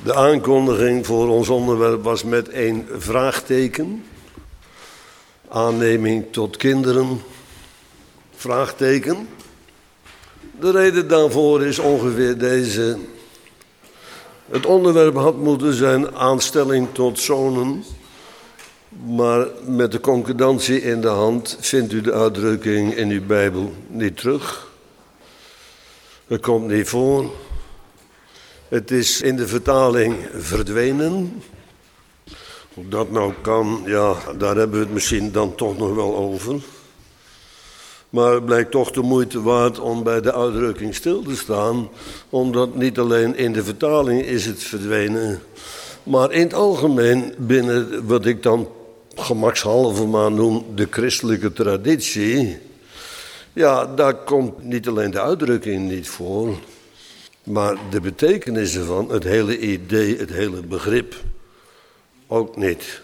De aankondiging voor ons onderwerp was met een vraagteken. Aanneming tot kinderen, vraagteken. De reden daarvoor is ongeveer deze. Het onderwerp had moeten zijn aanstelling tot zonen. Maar met de concordantie in de hand vindt u de uitdrukking in uw Bijbel niet terug. Het komt niet voor. Het is in de vertaling verdwenen. Hoe dat nou kan, ja, daar hebben we het misschien dan toch nog wel over. Maar het blijkt toch de moeite waard om bij de uitdrukking stil te staan. Omdat niet alleen in de vertaling is het verdwenen. Maar in het algemeen binnen wat ik dan gemakshalve maar noem de christelijke traditie. Ja, daar komt niet alleen de uitdrukking niet voor. Maar de betekenis ervan, het hele idee, het hele begrip, ook niet.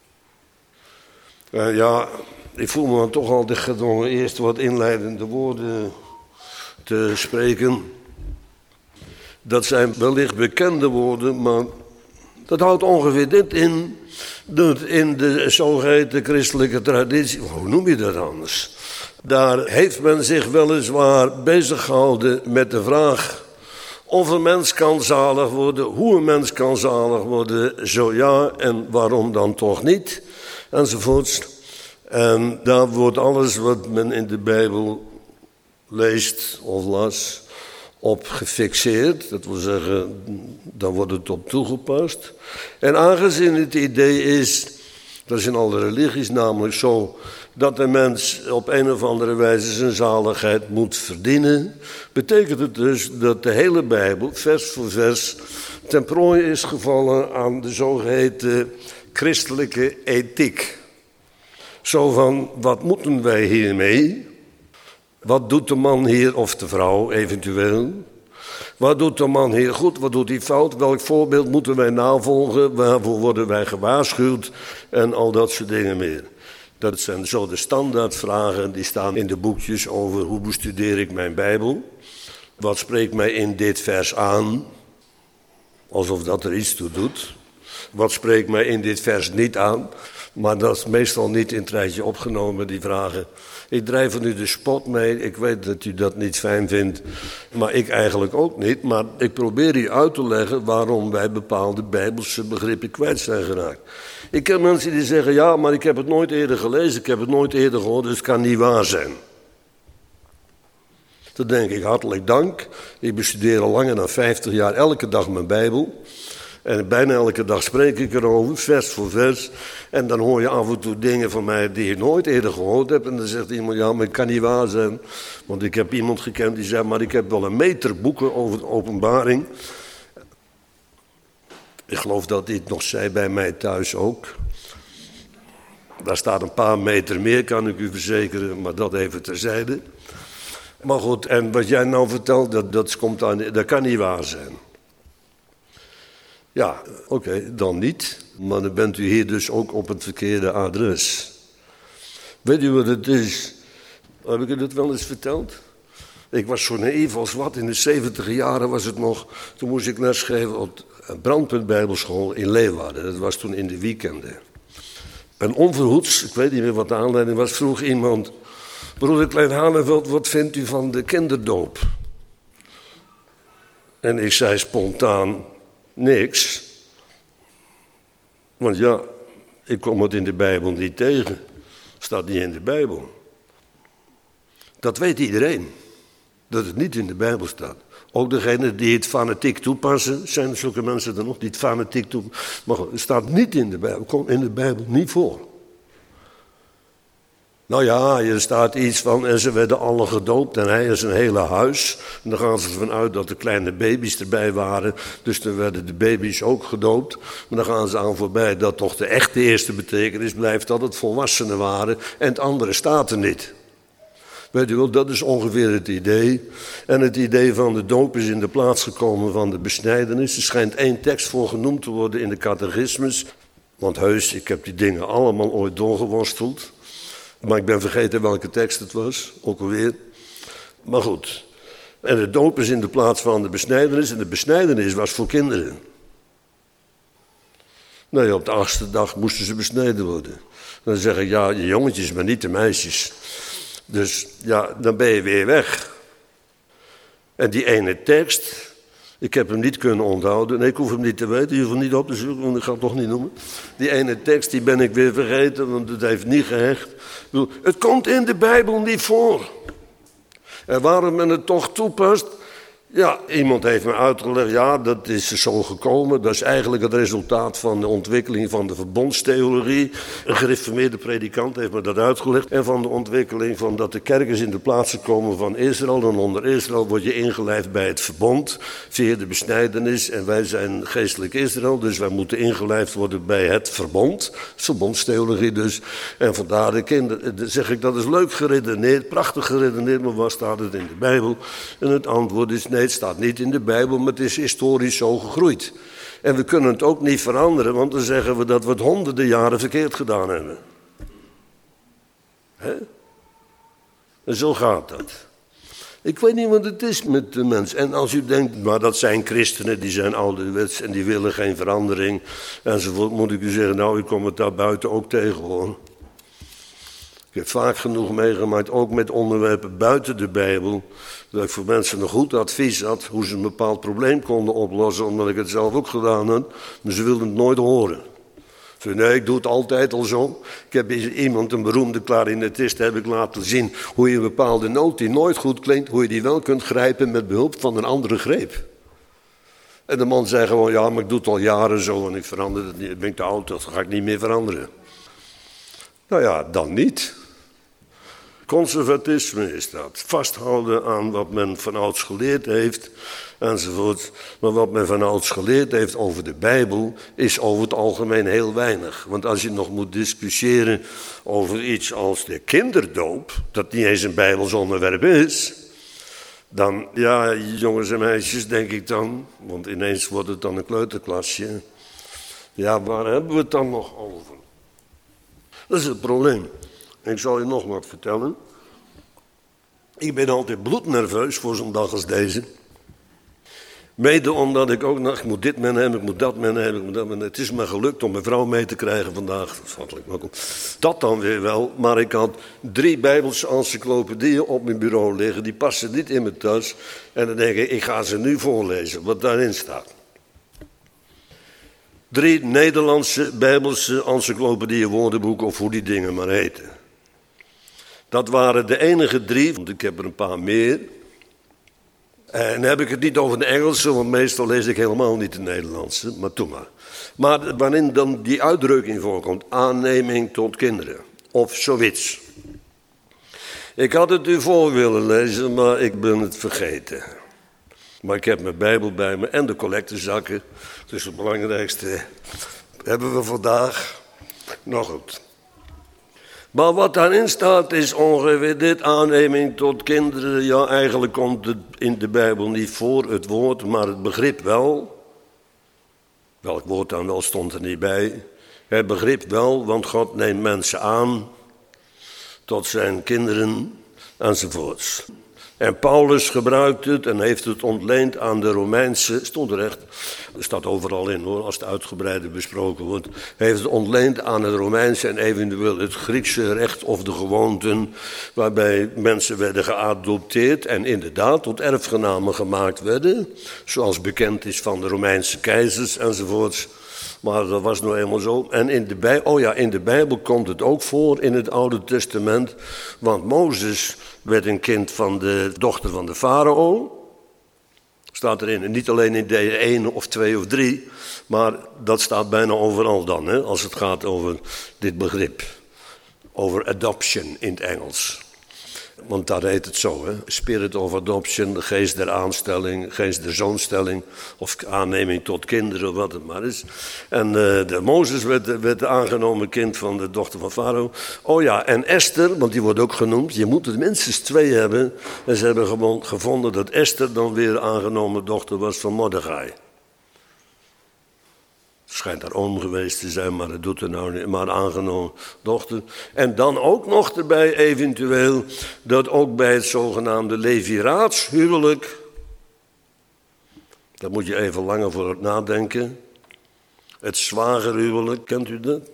Ja, ik voel me dan toch altijd gedwongen eerst wat inleidende woorden te spreken. Dat zijn wellicht bekende woorden, maar dat houdt ongeveer dit in. Dat in de zogeheten christelijke traditie, hoe noem je dat anders? Daar heeft men zich weliswaar bezig gehouden met de vraag of een mens kan zalig worden, hoe een mens kan zalig worden, zo ja en waarom dan toch niet, enzovoorts. En daar wordt alles wat men in de Bijbel leest of las op gefixeerd. Dat wil zeggen, daar wordt het op toegepast. En aangezien het idee is, dat is in alle religies namelijk zo, dat de mens op een of andere wijze zijn zaligheid moet verdienen, betekent het dus dat de hele Bijbel, vers voor vers, ten prooi is gevallen aan de zogeheten christelijke ethiek. Zo van, wat moeten wij hiermee? Wat doet de man hier of de vrouw eventueel? Wat doet de man hier goed, wat doet hij fout? Welk voorbeeld moeten wij navolgen? Waarvoor worden wij gewaarschuwd? En al dat soort dingen meer. Dat zijn zo de standaardvragen die staan in de boekjes over hoe bestudeer ik mijn Bijbel. Wat spreekt mij in dit vers aan? Alsof dat er iets toe doet. Wat spreekt mij in dit vers niet aan? Maar dat is meestal niet in het rijtje opgenomen, die vragen. Ik drijf er nu de spot mee. Ik weet dat u dat niet fijn vindt. Maar ik eigenlijk ook niet. Maar ik probeer u uit te leggen waarom wij bepaalde Bijbelse begrippen kwijt zijn geraakt. Ik ken mensen die zeggen, ja, maar ik heb het nooit eerder gelezen. Ik heb het nooit eerder gehoord, dus het kan niet waar zijn. Dan denk ik, hartelijk dank. Ik bestudeer al langer dan 50 jaar elke dag mijn Bijbel. En bijna elke dag spreek ik erover, vers voor vers. En dan hoor je af en toe dingen van mij die ik nooit eerder gehoord heb. En dan zegt iemand, ja, maar het kan niet waar zijn. Want ik heb iemand gekend die zei, maar ik heb wel een meter boeken over de openbaring. Ik geloof dat hij het nog zei bij mij thuis ook. Daar staat een paar meter meer, kan ik u verzekeren, maar dat even terzijde. Maar goed, en wat jij nou vertelt, dat kan niet waar zijn. Ja, oké, dan niet. Maar dan bent u hier dus ook op het verkeerde adres. Weet u wat het is? Heb ik u dat wel eens verteld? Ik was zo naïef als wat. In de 70 jaren was het nog. Toen moest ik lesgeven op de Brandpunt Bijbelschool in Leeuwarden. Dat was toen in de weekenden. En onverhoeds, ik weet niet meer wat de aanleiding was, vroeg iemand: broeder Klein Haneveld, wat vindt u van de kinderdoop? En ik zei spontaan: niks. Want ja, ik kom het in de Bijbel niet tegen. Staat niet in de Bijbel. Dat weet iedereen. Dat het niet in de Bijbel staat. Ook degenen die het fanatiek toepassen, zijn er zulke mensen er nog die het fanatiek toepassen. Maar het staat niet in de Bijbel, komt in de Bijbel niet voor. Nou ja, er staat iets van, en ze werden allen gedoopt en hij en zijn hele huis. En dan gaan ze ervan uit dat de kleine baby's erbij waren. Dus dan werden de baby's ook gedoopt. Maar dan gaan ze aan voorbij dat toch de echte eerste betekenis blijft dat het volwassenen waren. En het andere staat er niet. Weet u wel, dat is ongeveer het idee. En het idee van de doop is in de plaats gekomen van de besnijdenis. Er schijnt 1 tekst voor genoemd te worden in de catechismus. Want heus, ik heb die dingen allemaal ooit doorgeworsteld. Maar ik ben vergeten welke tekst het was, ook alweer. Maar goed. En de doop is in de plaats van de besnijdenis. En de besnijdenis was voor kinderen. Nee, op de 8e dag moesten ze besneden worden. Dan zeg ik, ja, de jongetjes, maar niet de meisjes. Dus ja, dan ben je weer weg. En die ene tekst, ik heb hem niet kunnen onthouden. Nee, ik hoef hem niet te weten, je hoeft hem niet op te zoeken, want ik ga het toch niet noemen. Die ene tekst, die ben ik weer vergeten, want het heeft niet gehecht. Ik bedoel, het komt in de Bijbel niet voor. En waarom men het toch toepast? Ja, iemand heeft me uitgelegd, ja, dat is zo gekomen. Dat is eigenlijk het resultaat van de ontwikkeling van de verbondstheologie. Een gereformeerde predikant heeft me dat uitgelegd. En van de ontwikkeling van dat de kerkers in de plaatsen komen van Israël. En onder Israël word je ingelijfd bij het verbond via de besnijdenis. En wij zijn geestelijk Israël, dus wij moeten ingelijfd worden bij het verbond. Verbondstheologie dus. En vandaar de kinderen, zeg ik, dat is leuk geredeneerd, prachtig geredeneerd. Maar waar staat het in de Bijbel? En het antwoord is nee. Het staat niet in de Bijbel, maar het is historisch zo gegroeid. En we kunnen het ook niet veranderen, want dan zeggen we dat we het honderden jaren verkeerd gedaan hebben. Hè? En zo gaat dat. Ik weet niet wat het is met de mens. En als u denkt, maar dat zijn christenen, die zijn ouderwets en die willen geen verandering. Enzovoort, moet ik u zeggen, nou, u komt het daar buiten ook tegen, hoor. Ik heb vaak genoeg meegemaakt, ook met onderwerpen buiten de Bijbel, dat ik voor mensen een goed advies had hoe ze een bepaald probleem konden oplossen, omdat ik het zelf ook gedaan had, maar ze wilden het nooit horen. Ze zeiden, nee, ik doe het altijd al zo. Ik heb iemand, een beroemde klarinetist, heb ik laten zien hoe je een bepaalde noot die nooit goed klinkt, hoe je die wel kunt grijpen met behulp van een andere greep. En de man zei gewoon, ja, maar ik doe het al jaren zo en ik verander het niet. Ik ben te oud, dat ga ik niet meer veranderen. Nou ja, dan niet. Conservatisme is dat. Vasthouden aan wat men vanouds geleerd heeft, enzovoort. Maar wat men vanouds geleerd heeft over de Bijbel, is over het algemeen heel weinig. Want als je nog moet discussiëren over iets als de kinderdoop, dat niet eens een Bijbels onderwerp is, dan, ja, jongens en meisjes, denk ik dan, want ineens wordt het dan een kleuterklasje. Ja, waar hebben we het dan nog over? Dat is het probleem. Ik zal je nog wat vertellen. Ik ben altijd bloednerveus voor zo'n dag als deze. Mede omdat ik ook nog, ik moet dit meenemen, ik moet dat meenemen, ik moet dat meenemen. Het is me gelukt om mijn vrouw mee te krijgen vandaag. Dat dan weer wel, maar ik had 3 Bijbelse encyclopedieën op mijn bureau liggen. Die passen niet in mijn tas. En dan denk ik ga ze nu voorlezen, wat daarin staat. 3 Nederlandse Bijbelse encyclopedieën, woordenboeken of hoe die dingen maar heten. Dat waren de enige 3, want ik heb er een paar meer. En dan heb ik het niet over de Engelse, want meestal lees ik helemaal niet de Nederlandse, maar doe maar. Maar waarin dan die uitdrukking voorkomt, aanneming tot kinderen, of zoiets. Ik had het u voor willen lezen, maar ik ben het vergeten. Maar ik heb mijn Bijbel bij me en de collectezakken, dus het belangrijkste hebben we vandaag. Nog goed. Maar wat daarin staat is ongeveer dit, aanneming tot kinderen. Ja, eigenlijk komt het in de Bijbel niet voor, het woord, maar het begrip wel. Welk woord dan wel stond er niet bij. Het begrip wel, want God neemt mensen aan tot zijn kinderen enzovoorts. En Paulus gebruikt het en heeft het ontleend aan de Romeinse, stond er echt, er staat overal in hoor, als het uitgebreider besproken wordt, heeft het ontleend aan het Romeinse en eventueel het Griekse recht of de gewoonten, waarbij mensen werden geadopteerd en inderdaad tot erfgenamen gemaakt werden, zoals bekend is van de Romeinse keizers enzovoorts. Maar dat was nou eenmaal zo. En in de Bijbel komt het ook voor in het Oude Testament. Want Mozes werd een kind van de dochter van de farao. Staat erin. En niet alleen in de 1 of 2 of 3. Maar dat staat bijna overal dan. Hè, als het gaat over dit begrip. Over adoption in het Engels. Want daar heet het zo, hè? Spirit of adoption, de geest der aanstelling, geest der zoonstelling, of aanneming tot kinderen, wat het maar is. En de Mozes werd de aangenomen kind van de dochter van Farao. Oh ja, en Esther, want die wordt ook genoemd, je moet er minstens 2 hebben. En ze hebben gewoon gevonden dat Esther dan weer de aangenomen dochter was van Mordechai. Schijnt haar oom geweest te zijn, maar dat doet er nou niet. Maar aangenomen dochter. En dan ook nog erbij eventueel dat ook bij het zogenaamde leviraatshuwelijk, daar moet je even langer voor nadenken. Het zwagerhuwelijk, kent u dat?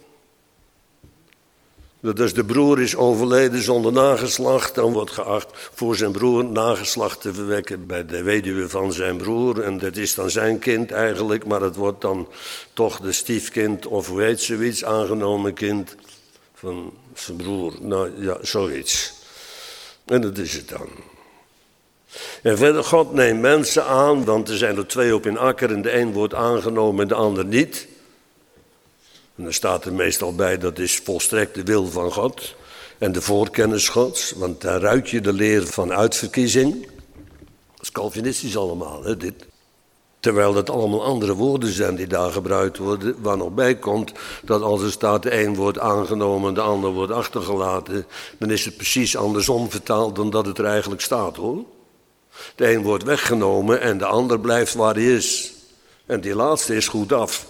Dat als de broer is overleden zonder nageslacht, dan wordt geacht voor zijn broer nageslacht te verwekken bij de weduwe van zijn broer. En dat is dan zijn kind eigenlijk, maar het wordt dan toch de stiefkind of hoe heet zoiets, aangenomen kind van zijn broer. Nou ja, zoiets. En dat is het dan. En verder, God neemt mensen aan, want er zijn er 2 op een akker en de een wordt aangenomen en de ander niet. En dan staat er meestal bij, dat is volstrekt de wil van God en de voorkennis Gods. Want daar ruik je de leer van uitverkiezing. Dat is Calvinistisch allemaal, hè, dit. Terwijl dat allemaal andere woorden zijn die daar gebruikt worden. Waar nog bij komt dat als er staat de een wordt aangenomen en de ander wordt achtergelaten. Dan is het precies andersom vertaald dan dat het er eigenlijk staat, hoor. De een wordt weggenomen en de ander blijft waar hij is. En die laatste is goed af.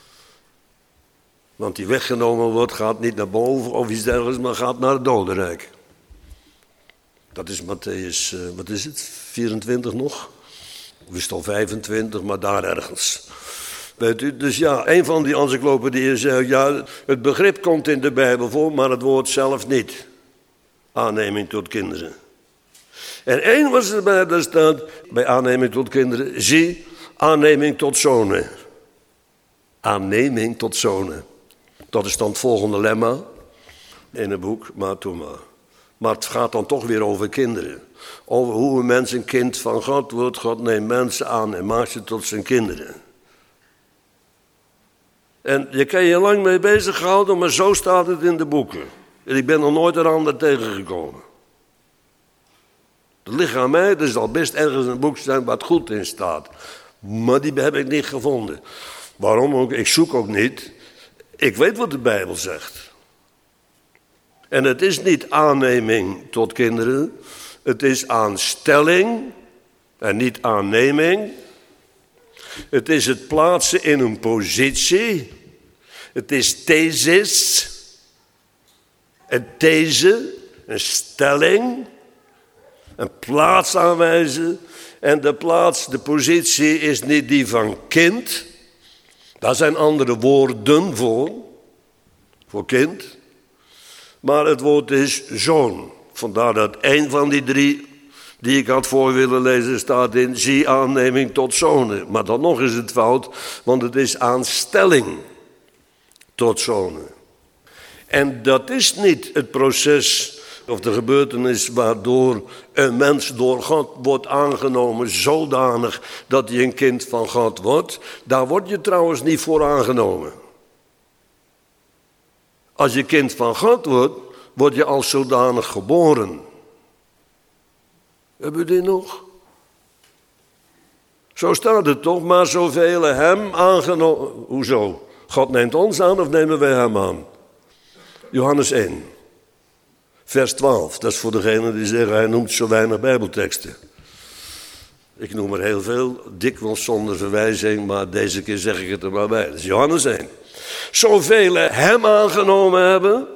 Want die weggenomen wordt, gaat niet naar boven of iets dergelijks, maar gaat naar het dodenrijk. Dat is Mattheüs, wat is het, 24 nog? Of is het al 25, maar daar ergens. Weet u, dus ja, een van die encyclopedieën zegt, ja, het begrip komt in de Bijbel voor, maar het woord zelf niet. Aanneming tot kinderen. En één was erbij, daar staat, bij aanneming tot kinderen, zie, aanneming tot zonen. Aanneming tot zonen. Dat is dan het volgende lemma in het boek, maar toen maar. Maar het gaat dan toch weer over kinderen. Over hoe een mens een kind van God wordt. God neemt mensen aan en maakt ze tot zijn kinderen. En je kan je lang mee bezighouden, maar zo staat het in de boeken. En ik ben nog nooit een ander tegengekomen. Het ligt aan mij, er zal best ergens een boek zijn wat goed in staat. Maar die heb ik niet gevonden. Waarom ook? Ik zoek ook niet. Ik weet wat de Bijbel zegt. En het is niet aanneming tot kinderen. Het is aanstelling en niet aanneming. Het is het plaatsen in een positie. Het is thesis. Een these, een stelling. Een plaats aanwijzen. En de plaats, de positie is niet die van kind. Daar zijn andere woorden voor kind. Maar het woord is zoon. Vandaar dat één van die 3 die ik had voor willen lezen staat in zie aanneming tot zonen. Maar dan nog is het fout, want het is aanstelling tot zonen. En dat is niet het proces of de gebeurtenis waardoor een mens door God wordt aangenomen zodanig dat hij een kind van God wordt. Daar word je trouwens niet voor aangenomen. Als je kind van God wordt, word je als zodanig geboren. Hebben we die nog? Zo staat het toch, maar zoveel hem aangenomen. Hoezo? God neemt ons aan of nemen wij hem aan? Johannes 1. Vers 12, dat is voor degenen die zeggen, hij noemt zo weinig bijbelteksten. Ik noem er heel veel, dikwijls zonder verwijzing, maar deze keer zeg ik het er maar bij. Dat is Johannes 1. Zoveel hem aangenomen hebben,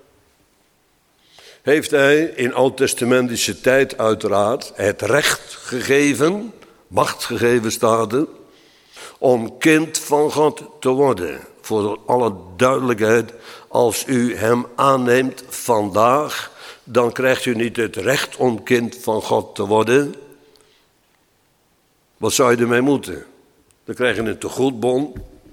heeft hij in oud-testamentische tijd uiteraard het recht gegeven, macht gegeven staat er, om kind van God te worden. Voor alle duidelijkheid, als u hem aanneemt vandaag, dan krijgt u niet het recht om kind van God te worden. Wat zou je ermee moeten? Dan krijg je een tegoedbon.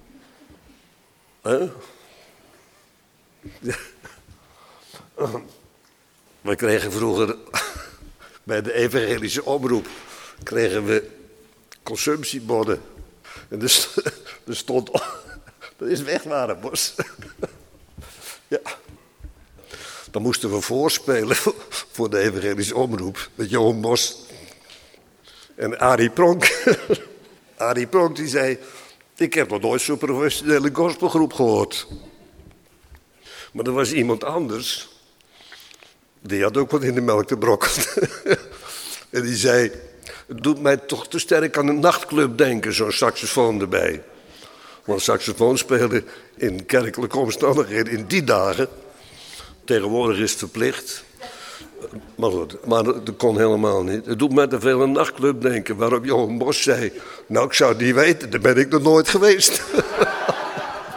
We kregen vroeger bij de evangelische omroep kregen we consumptiebonnen. En er stond, dat is Wegwarenbos. Ja. Dan moesten we voorspelen voor de evangelische omroep met Johan Bos. En Arie Pronk. Arie Pronk die zei, ik heb nog nooit zo'n professionele gospelgroep gehoord. Maar er was iemand anders. Die had ook wat in de melk te brokkelen. En die zei, het doet mij toch te sterk aan een nachtclub denken, zo'n saxofoon erbij. Want saxofoon spelen in kerkelijke omstandigheden in die dagen. Tegenwoordig is het verplicht. Maar goed, maar dat kon helemaal niet. Het doet mij te veel aan een nachtclub denken, waarop Johan Bos zei, nou ik zou het niet weten, daar ben ik nog nooit geweest.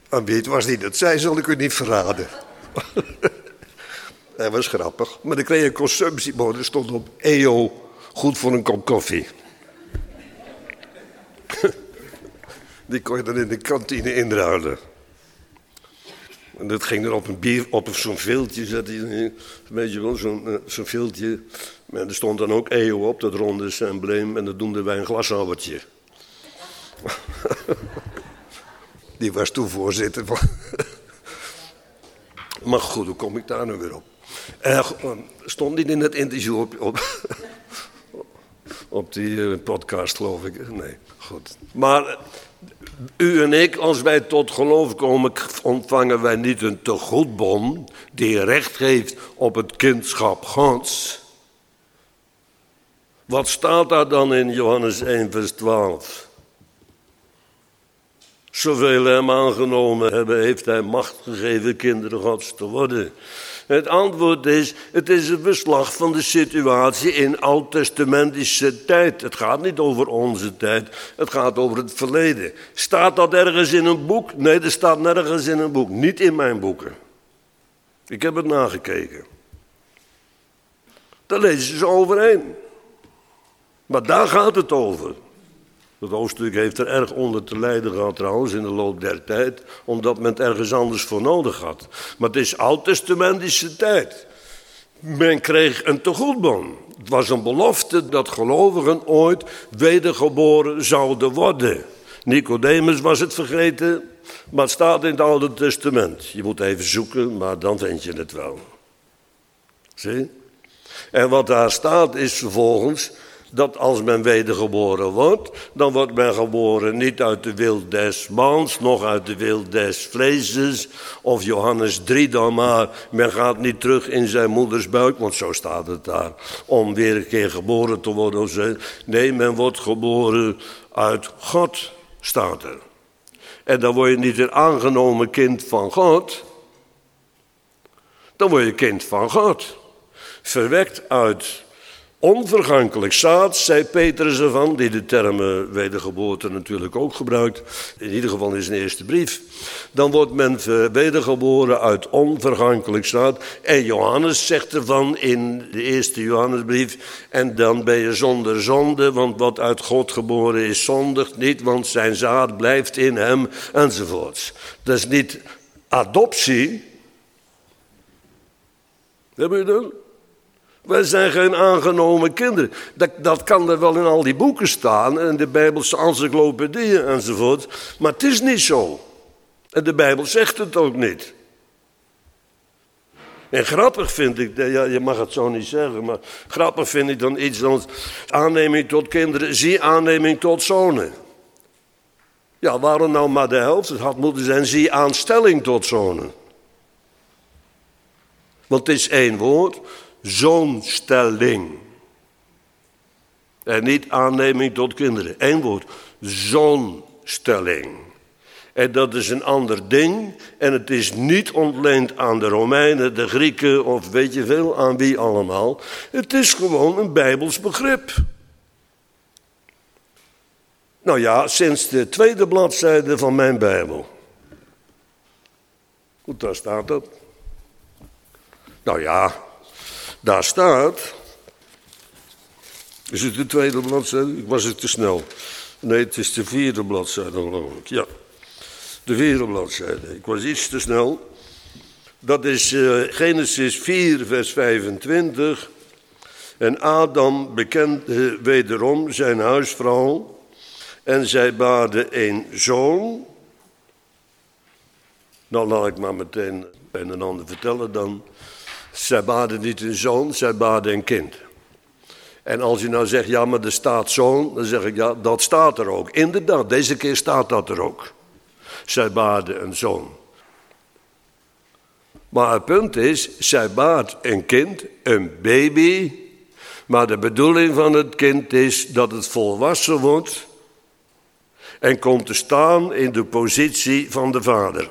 Aan wie het was die dat zei, zal ik u niet verraden. Dat was grappig. Maar dan kreeg je een consumptiebon, er stond op EO, goed voor een kop koffie. Die kon je dan in de kantine inruilen. En dat ging dan op een bier, op zo'n viltje, zette je, weet je wel, zo'n viltje. En er stond dan ook EO op, dat ronde embleem, en dat noemden wij een glashouwertje. Die was toen voorzitter van. Maar goed, hoe kom ik daar nu weer op? Stond niet in het interview op die podcast, geloof ik. Nee, goed. Maar u en ik, als wij tot geloof komen, ontvangen wij niet een tegoedbon die recht geeft op het kindschap Gods. Wat staat daar dan in Johannes 1, vers 12? Zoveel hem aangenomen hebben, heeft hij macht gegeven kinderen Gods te worden. Het antwoord is, het is een verslag van de situatie in oud-testamentische tijd. Het gaat niet over onze tijd, het gaat over het verleden. Staat dat ergens in een boek? Nee, dat staat nergens in een boek. Niet in mijn boeken. Ik heb het nagekeken. Daar lezen ze overheen. Maar daar gaat het over. Dat hoofdstuk heeft er erg onder te lijden gehad trouwens in de loop der tijd, omdat men het ergens anders voor nodig had. Maar het is oud-testamentische tijd. Men kreeg een tegoedbon. Het was een belofte dat gelovigen ooit wedergeboren zouden worden. Nicodemus was het vergeten, maar het staat in het Oude Testament. Je moet even zoeken, maar dan vind je het wel. Zie? En wat daar staat is vervolgens dat als men wedergeboren wordt, dan wordt men geboren niet uit de wil des mans, nog uit de wil des vleeses. Of Johannes 3 dan maar, men gaat niet terug in zijn moeders buik, want zo staat het daar, om weer een keer geboren te worden. Nee, men wordt geboren uit God, staat er. En dan word je niet een aangenomen kind van God, dan word je kind van God. Verwekt uit onvergankelijk zaad, zei Petrus ervan, die de term wedergeboorte natuurlijk ook gebruikt. In ieder geval in zijn eerste brief. Dan wordt men wedergeboren uit onvergankelijk zaad. En Johannes zegt ervan in de eerste Johannesbrief. En dan ben je zonder zonde, want wat uit God geboren is zondigt niet, want zijn zaad blijft in hem, enzovoorts. Dat is niet adoptie. Hebben jullie dat? Wij zijn geen aangenomen kinderen. Dat kan er wel in al die boeken staan, en de Bijbelse encyclopedieën enzovoort. Maar het is niet zo. En de Bijbel zegt het ook niet. En grappig vind ik, ja, je mag het zo niet zeggen, maar grappig vind ik dan iets als aanneming tot kinderen, zie aanneming tot zonen. Ja, waarom nou maar de helft? Het had moeten zijn, zie aanstelling tot zonen. Want het is één woord. Zoonstelling. En niet aanneming tot kinderen. Eén woord. Zoonstelling. En dat is een ander ding. En het is niet ontleend aan de Romeinen, de Grieken of weet je veel aan wie allemaal. Het is gewoon een Bijbels begrip. Nou ja, sinds de tweede bladzijde van mijn Bijbel. Goed, daar staat dat. Nou ja. Daar staat, is het de tweede bladzijde? Ik was het te snel. Nee, het is de vierde bladzijde geloof ik. Ja, de vierde bladzijde. Ik was iets te snel. Dat is Genesis 4 vers 25. En Adam bekende wederom zijn huisvrouw en zij baarde een zoon. Nou, laat ik maar meteen een en ander vertellen dan. Zij baarde niet een zoon, zij baarde een kind. En als je nou zegt, ja, maar er staat zoon, dan zeg ik, ja, dat staat er ook. Inderdaad, deze keer staat dat er ook. Zij baarde een zoon. Maar het punt is, zij baart een kind, een baby. Maar de bedoeling van het kind is dat het volwassen wordt en komt te staan in de positie van de vader.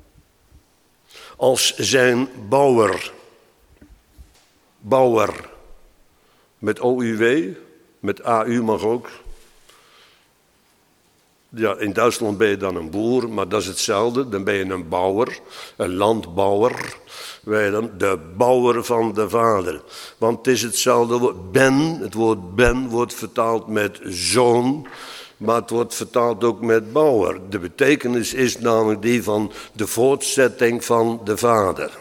Als zijn bouwer. Bouwer. Met OUW, met AU mag ook. Ja, in Duitsland ben je dan een boer, maar dat is hetzelfde. Dan ben je een bouwer, een landbouwer. Wij dan de bouwer van de vader. Want het is hetzelfde woord. Ben, het woord ben wordt vertaald met zoon, maar het wordt vertaald ook met bouwer. De betekenis is namelijk die van de voortzetting van de vader.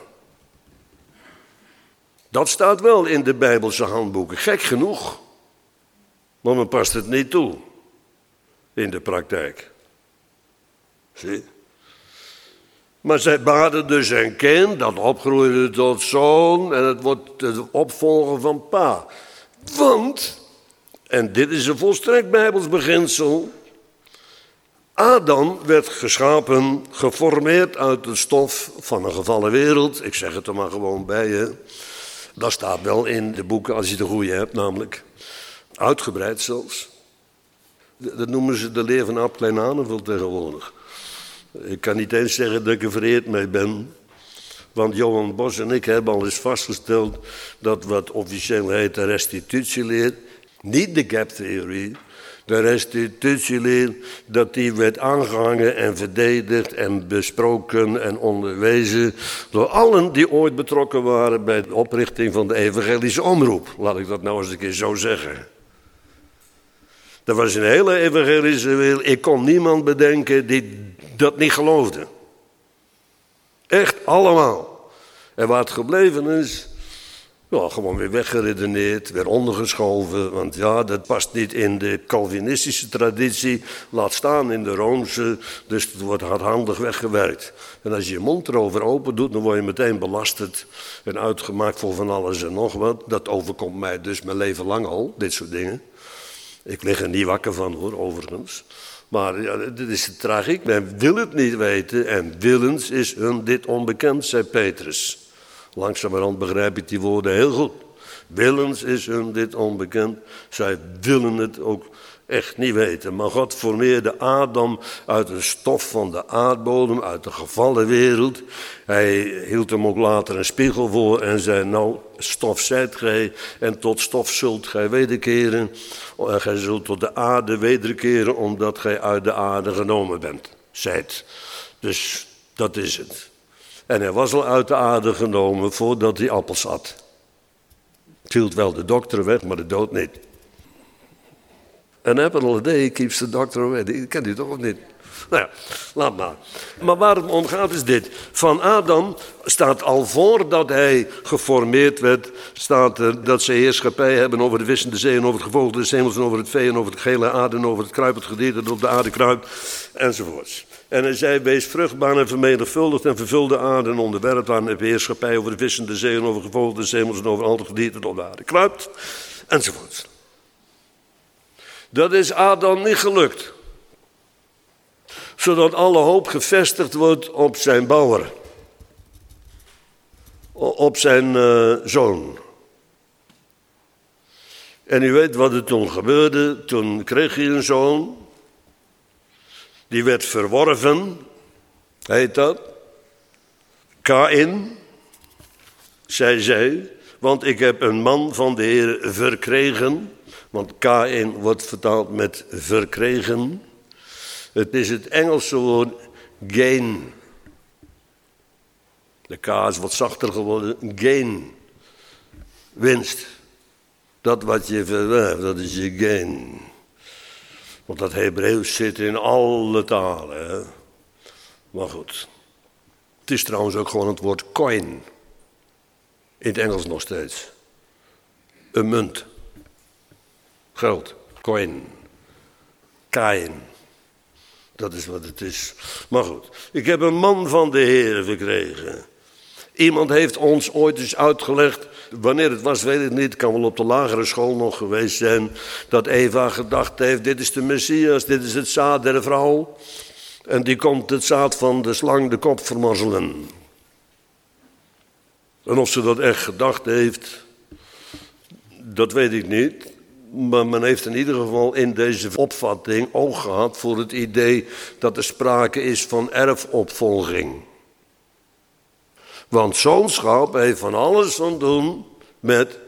Dat staat wel in de Bijbelse handboeken, gek genoeg. Maar men past het niet toe in de praktijk. Zie? Maar zij baden dus een kind, dat opgroeide tot zoon en het wordt de opvolger van pa. Want, en dit is een volstrekt Bijbels beginsel, Adam werd geschapen, geformeerd uit de stof van een gevallen wereld. Ik zeg het er maar gewoon bij je. Dat staat wel in de boeken als je de goede hebt, namelijk uitgebreid zelfs. Dat noemen ze de leer van Ab Klein Aanenveld tegenwoordig. Ik kan niet eens zeggen dat ik er vereerd mee ben. Want Johan Bos en ik hebben al eens vastgesteld dat wat officieel heet de restitutieleer, niet de gap-theorie, de restitutieleer, dat die werd aangehangen en verdedigd en besproken en onderwezen door allen die ooit betrokken waren bij de oprichting van de evangelische omroep. Laat ik dat nou eens een keer zo zeggen. Er was een hele evangelische wereld. Ik kon niemand bedenken die dat niet geloofde. Echt allemaal. En waar het gebleven is, ja, gewoon weer weggeredeneerd, weer ondergeschoven. Want ja, dat past niet in de Calvinistische traditie. Laat staan in de Roomse. Dus het wordt hardhandig weggewerkt. En als je je mond erover open doet, dan word je meteen belasterd. En uitgemaakt voor van alles en nog wat. Dat overkomt mij dus mijn leven lang al, dit soort dingen. Ik lig er niet wakker van hoor, overigens. Maar ja, dit is de tragiek. Men wil het niet weten en willens is hun dit onbekend, zei Petrus. Langzamerhand begrijp ik die woorden heel goed. Willens is hun dit onbekend. Zij willen het ook echt niet weten. Maar God formeerde Adam uit een stof van de aardbodem, uit de gevallen wereld. Hij hield hem ook later een spiegel voor en zei, nou, stof zijt gij en tot stof zult gij wederkeren. En gij zult tot de aarde wederkeren, omdat gij uit de aarde genomen bent. Zijt. Dus dat is het. En hij was al uit de aarde genomen voordat hij appels at. Het hield wel de dokter weg, maar de dood niet. An apple a day keeps the doctor away. Dat kent u toch of niet? Nou ja, laat maar. Maar waar het om gaat is dit. Van Adam staat al voordat hij geformeerd werd, staat er dat ze heerschappij hebben over de vissende zee en over het gevogelte des hemels en over het vee en over het gele aarde en over het kruipend gedierte dat op de aarde kruipt enzovoorts. En hij zei, wees vruchtbaar en vermenigvuldigd en vervul de aarde en onderwerp aan de heerschappij over de vissende zee en over het gevogelte des hemels en over al het gedierte dat op de aarde kruipt enzovoorts. Dat is Adam niet gelukt. Zodat alle hoop gevestigd wordt op zijn bouwer. Op zijn zoon. En u weet wat er toen gebeurde. Toen kreeg hij een zoon. Die werd verworven. Heet dat. Kaïn. Zij. Want ik heb een man van de Heer verkregen. Want Kaïn wordt vertaald met verkregen. Het is het Engelse woord gain. De K is wat zachter geworden. Gain. Winst. Dat wat je verwerft, dat is je gain. Want dat Hebreeuws zit in alle talen. Hè? Maar goed. Het is trouwens ook gewoon het woord coin. In het Engels nog steeds. Een munt. Geld. Coin. Kain. Dat is wat het is. Maar goed, ik heb een man van de Heer verkregen. Iemand heeft ons ooit eens uitgelegd, wanneer het was weet ik niet, het kan wel op de lagere school nog geweest zijn, dat Eva gedacht heeft, dit is de Messias, dit is het zaad der vrouw. En die komt het zaad van de slang de kop vermorzelen. En of ze dat echt gedacht heeft, dat weet ik niet. Maar men heeft in ieder geval in deze opvatting oog gehad voor het idee dat er sprake is van erfopvolging. Want zoonschap heeft van alles van doen met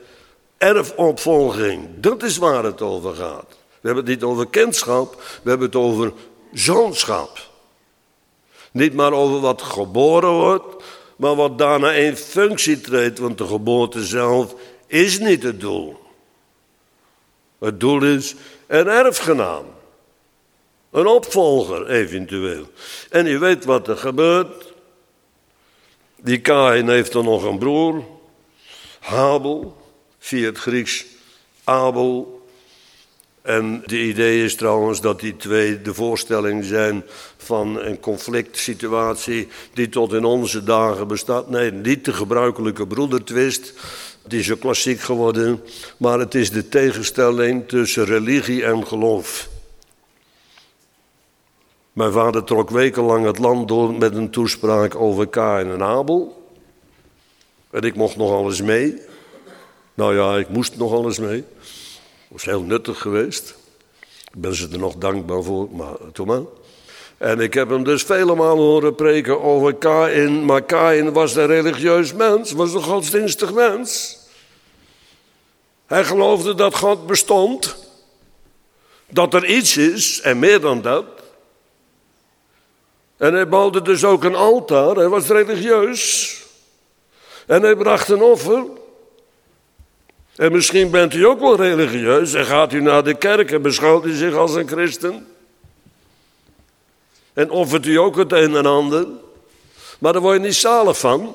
erfopvolging. Dat is waar het over gaat. We hebben het niet over kindschap, we hebben het over zoonschap. Niet maar over wat geboren wordt, maar wat daarna in functie treedt. Want de geboorte zelf is niet het doel. Het doel is een erfgenaam. Een opvolger eventueel. En u weet wat er gebeurt. Die Kaïn heeft dan nog een broer. Habel. Via het Grieks Abel. En de idee is trouwens dat die twee de voorstelling zijn van een conflict situatie die tot in onze dagen bestaat. Nee, niet de gebruikelijke broedertwist, die is zo klassiek geworden, maar het is de tegenstelling tussen religie en geloof. Mijn vader trok wekenlang het land door met een toespraak over Kaïn en Abel. En ik mocht nogal eens mee. Nou ja, ik moest nogal eens mee. Dat was heel nuttig geweest. Ik ben ze er nog dankbaar voor, maar toen maar. En ik heb hem dus vele malen horen preken over Kaïn. Maar Kaïn was een religieus mens, was een godsdienstig mens. Hij geloofde dat God bestond. Dat er iets is, en meer dan dat. En hij bouwde dus ook een altaar, hij was religieus. En hij bracht een offer. En misschien bent u ook wel religieus en gaat u naar de kerk en beschouwt u zich als een christen. En offert u ook het een en ander. Maar daar word je niet zalig van.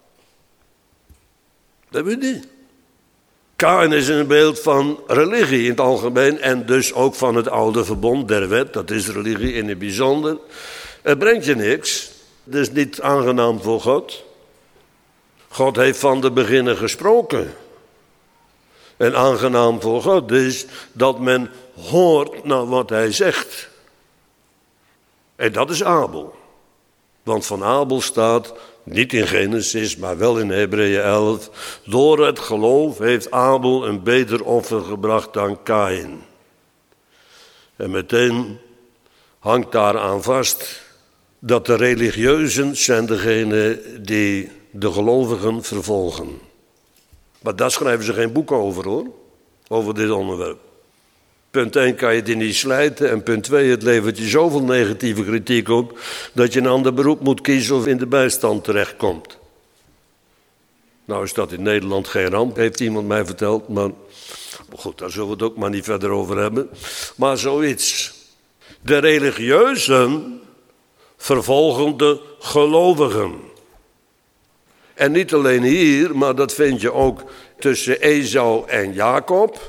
Dat weet je niet. Kaïn is een beeld van religie in het algemeen en dus ook van het oude verbond der wet. Dat is religie in het bijzonder. Het brengt je niks. Het is niet aangenaam voor God. God heeft van de beginnen gesproken. En aangenaam voor God is dat men hoort naar wat hij zegt. En dat is Abel. Want van Abel staat, niet in Genesis, maar wel in Hebreeën 11... door het geloof heeft Abel een beter offer gebracht dan Kaïn. En meteen hangt daaraan vast dat de religieuzen zijn degene die de gelovigen vervolgen. Maar daar schrijven ze geen boek over hoor, over dit onderwerp. Punt 1 kan je het niet slijten en punt 2, het levert je zoveel negatieve kritiek op dat je een ander beroep moet kiezen of in de bijstand terechtkomt. Nou is dat in Nederland geen ramp, heeft iemand mij verteld, maar goed, daar zullen we het ook maar niet verder over hebben. Maar zoiets. De religieuzen vervolgen de gelovigen. En niet alleen hier, maar dat vind je ook tussen Esau en Jacob.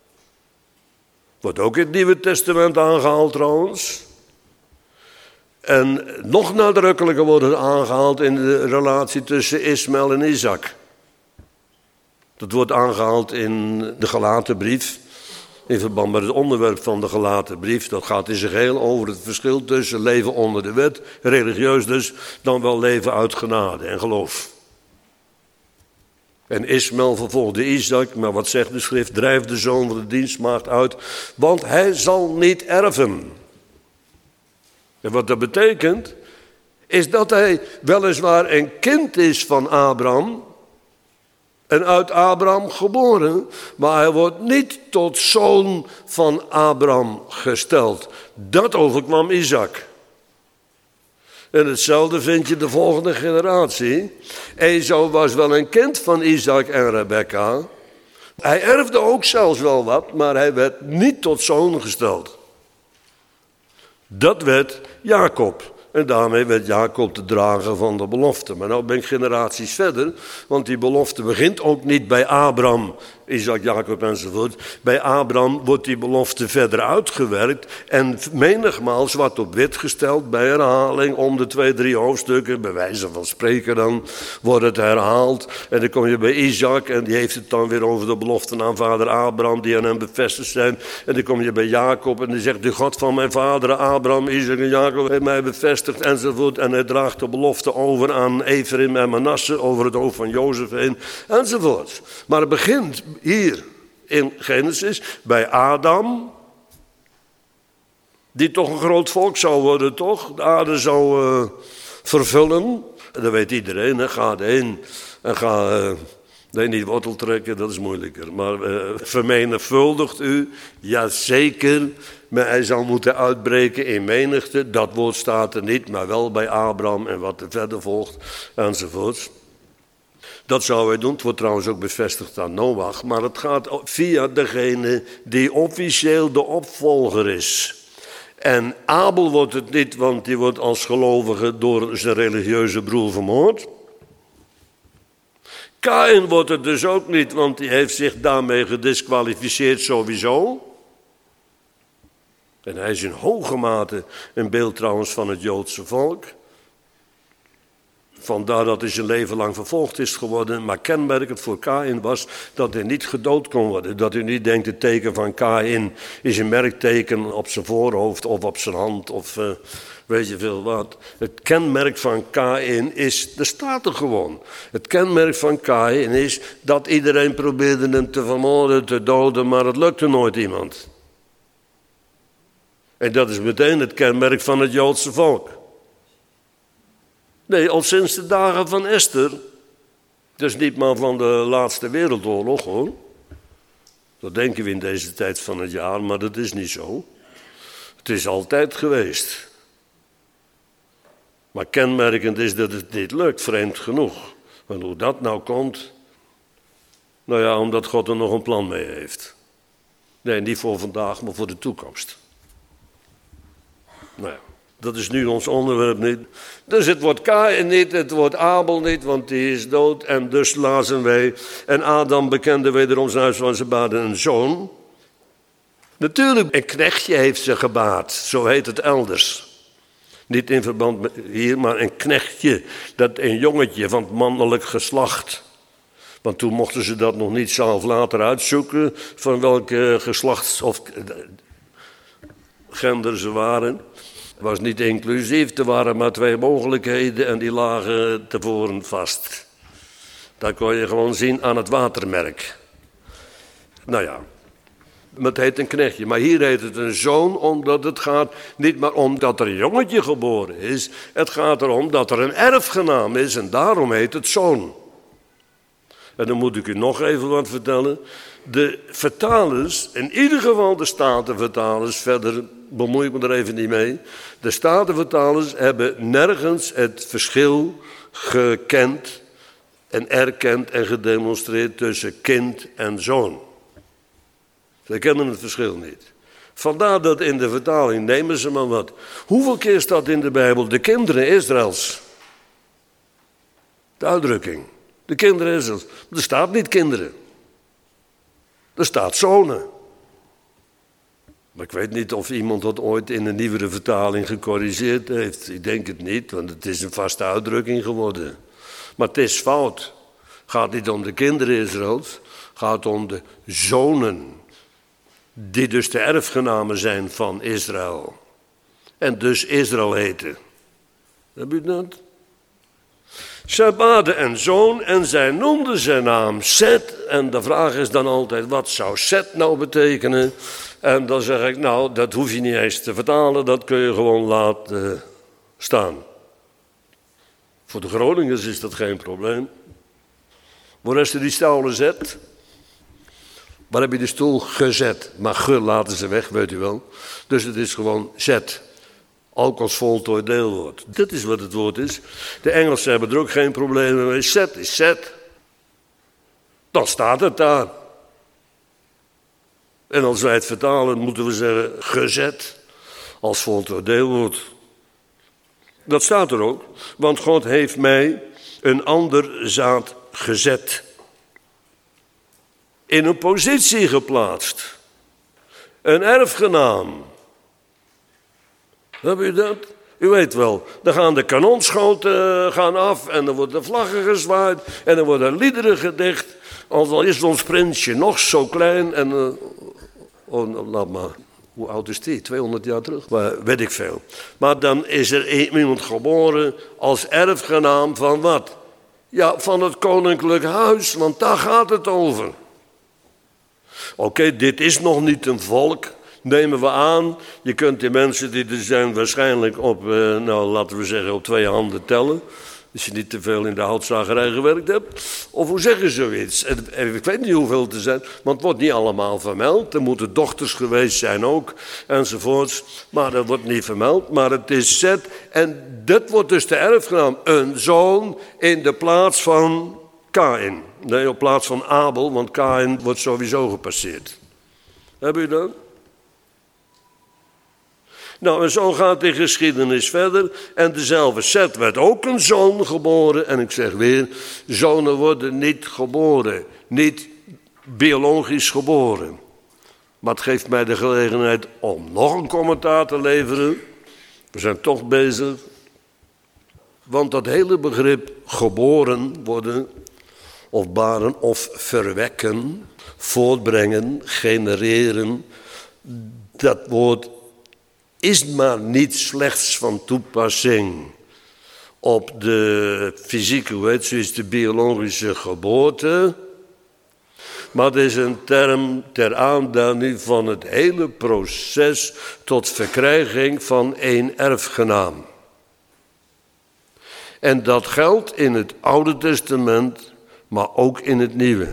Wordt ook in het Nieuwe Testament aangehaald trouwens. En nog nadrukkelijker wordt het aangehaald in de relatie tussen Ismaël en Isaac. Dat wordt aangehaald in de Galatenbrief. In verband met het onderwerp van de Galatenbrief. Dat gaat in zijn geheel over het verschil tussen leven onder de wet, religieus dus, dan wel leven uit genade en geloof. En Ismaël vervolgde Isaac, maar wat zegt de schrift? Drijf de zoon van de dienstmaagd uit, want hij zal niet erven. En wat dat betekent, is dat hij weliswaar een kind is van Abraham en uit Abraham geboren, maar hij wordt niet tot zoon van Abraham gesteld. Dat overkwam Isaac. En hetzelfde vind je de volgende generatie. Esau was wel een kind van Isaac en Rebekka. Hij erfde ook zelfs wel wat, maar hij werd niet tot zoon gesteld. Dat werd Jacob. En daarmee werd Jacob de drager van de belofte. Maar nou ben ik generaties verder, want die belofte begint ook niet bij Abraham, Isaac, Jacob enzovoort. Bij Abraham wordt die belofte verder uitgewerkt en menigmaal zwart op wit gesteld bij herhaling om de 2-3 hoofdstukken, bij wijze van spreken dan, wordt het herhaald. En dan kom je bij Isaac en die heeft het dan weer over de beloften aan vader Abraham die aan hem bevestigd zijn. En dan kom je bij Jacob en die zegt, de God van mijn vader Abraham, Isaac en Jacob heeft mij bevestigd enzovoort. En hij draagt de belofte over aan Ephraim en Manasse over het hoofd van Jozef heen enzovoort. Maar het begint hier in Genesis bij Adam, die toch een groot volk zou worden, toch? De aarde zou vervullen. Dat weet iedereen, hè? Ga heen en ga Nee, niet wortel trekken, dat is moeilijker. Maar vermenigvuldigt u, jazeker. Maar hij zal moeten uitbreken in menigte. Dat woord staat er niet, maar wel bij Abraham en wat er verder volgt, enzovoorts. Dat zou hij doen. Het wordt trouwens ook bevestigd aan Noach. Maar het gaat via degene die officieel de opvolger is. En Abel wordt het niet, want die wordt als gelovige door zijn religieuze broer vermoord. Kaïn wordt het dus ook niet, want die heeft zich daarmee gedisqualificeerd sowieso. En hij is in hoge mate een beeld trouwens van het Joodse volk. Vandaar dat hij zijn leven lang vervolgd is geworden. Maar kenmerkend voor Kaïn was dat hij niet gedood kon worden. Dat u niet denkt, het teken van Kaïn is een merkteken op zijn voorhoofd of op zijn hand of weet je veel wat. Het kenmerk van Kaïn is, er staat er gewoon. Het kenmerk van Kaïn is dat iedereen probeerde hem te vermoorden, te doden, maar het lukte nooit iemand. En dat is meteen het kenmerk van het Joodse volk. Nee, al sinds de dagen van Esther. Dus niet maar van de laatste wereldoorlog hoor. Dat denken we in deze tijd van het jaar, maar dat is niet zo. Het is altijd geweest. Maar kenmerkend is dat het niet lukt, vreemd genoeg. Want hoe dat nou komt? Nou ja, omdat God er nog een plan mee heeft. Nee, niet voor vandaag, maar voor de toekomst. Nou ja. Dat is nu ons onderwerp niet. Dus het wordt Kaïn niet, het wordt Abel niet, want die is dood. En dus lazen wij. En Adam bekende wederom zijn huis van zijn baden een zoon. Natuurlijk, een knechtje heeft ze gebaard. Zo heet het elders. Niet in verband met hier, maar een knechtje. Dat een jongetje van het mannelijk geslacht. Want toen mochten ze dat nog niet zelf later uitzoeken. Van welke geslachts of gender ze waren. Het was niet inclusief, er waren maar 2 mogelijkheden en die lagen tevoren vast. Dat kon je gewoon zien aan het watermerk. Nou ja, het heet een knechtje, maar hier heet het een zoon, omdat het gaat niet maar om dat er een jongetje geboren is. Het gaat erom dat er een erfgenaam is en daarom heet het zoon. En dan moet ik u nog even wat vertellen. De vertalers, in ieder geval de Statenvertalers, verder bemoei ik me er even niet mee. De Statenvertalers hebben nergens het verschil gekend en erkend en gedemonstreerd tussen kind en zoon. Ze kennen het verschil niet. Vandaar dat in de vertaling, nemen ze maar wat. Hoeveel keer staat in de Bijbel de kinderen Israëls? De uitdrukking. De kinderen Israëls. Er staat niet kinderen. Er staat zonen. Maar ik weet niet of iemand dat ooit in een nieuwere vertaling gecorrigeerd heeft. Ik denk het niet, want het is een vaste uitdrukking geworden. Maar het is fout. Het gaat niet om de kinderen Israëls. Het gaat om de zonen. Die dus de erfgenamen zijn van Israël. En dus Israël heten. Heb u dat? Zij baden een zoon en zij noemden zijn naam Set. En de vraag is dan altijd, wat zou Set nou betekenen? En dan zeg ik, nou, dat hoef je niet eens te vertalen, dat kun je gewoon laten staan. Voor de Groningers is dat geen probleem. Waar is er die stoelen zet? Waar heb je de stoel gezet? Maar ge laten ze weg, weet u wel. Dus het is gewoon zet. Ook als voltooid deelwoord. Dit is wat het woord is. De Engelsen hebben er ook geen problemen mee. Set is set. Dan staat het daar. En als wij het vertalen, moeten we zeggen gezet. Als voltooid deelwoord. Dat staat er ook. Want God heeft mij een ander zaad gezet. In een positie geplaatst. Een erfgenaam. Heb je dat? U weet wel, dan gaan de kanonschoten af en dan worden vlaggen gezwaaid en dan worden liederen gedicht. Al is ons prinsje nog zo klein en, laat maar, hoe oud is die? 200 jaar terug? Maar, weet ik veel. Maar dan is er iemand geboren als erfgenaam van wat? Ja, van het koninklijk huis, want daar gaat het over. Oké, dit is nog niet een volk. Nemen we aan, je kunt die mensen die er zijn waarschijnlijk op, laten we zeggen, op 2 handen tellen. Als je niet te veel in de houtzagerij gewerkt hebt. Of hoe zeg je zoiets? En ik weet niet hoeveel te zijn, want het wordt niet allemaal vermeld. Er moeten dochters geweest zijn ook, enzovoorts. Maar dat wordt niet vermeld, maar het is Zet. En dit wordt dus de erfgenaam. Een zoon in de plaats van Kaïn. Nee, op plaats van Abel, want Kaïn wordt sowieso gepasseerd. Heb je dat? Nou, en zo gaat de geschiedenis verder. En dezelfde Zet werd ook een zoon geboren. En ik zeg weer, zonen worden niet geboren. Niet biologisch geboren. Maar het geeft mij de gelegenheid om nog een commentaar te leveren. We zijn toch bezig. Want dat hele begrip geboren worden, of baren of verwekken, voortbrengen, genereren, dat woord is maar niet slechts van toepassing op de fysieke, zoals de biologische geboorte, maar het is een term ter aanduiding van het hele proces tot verkrijging van één erfgenaam. En dat geldt in het Oude Testament, maar ook in het Nieuwe.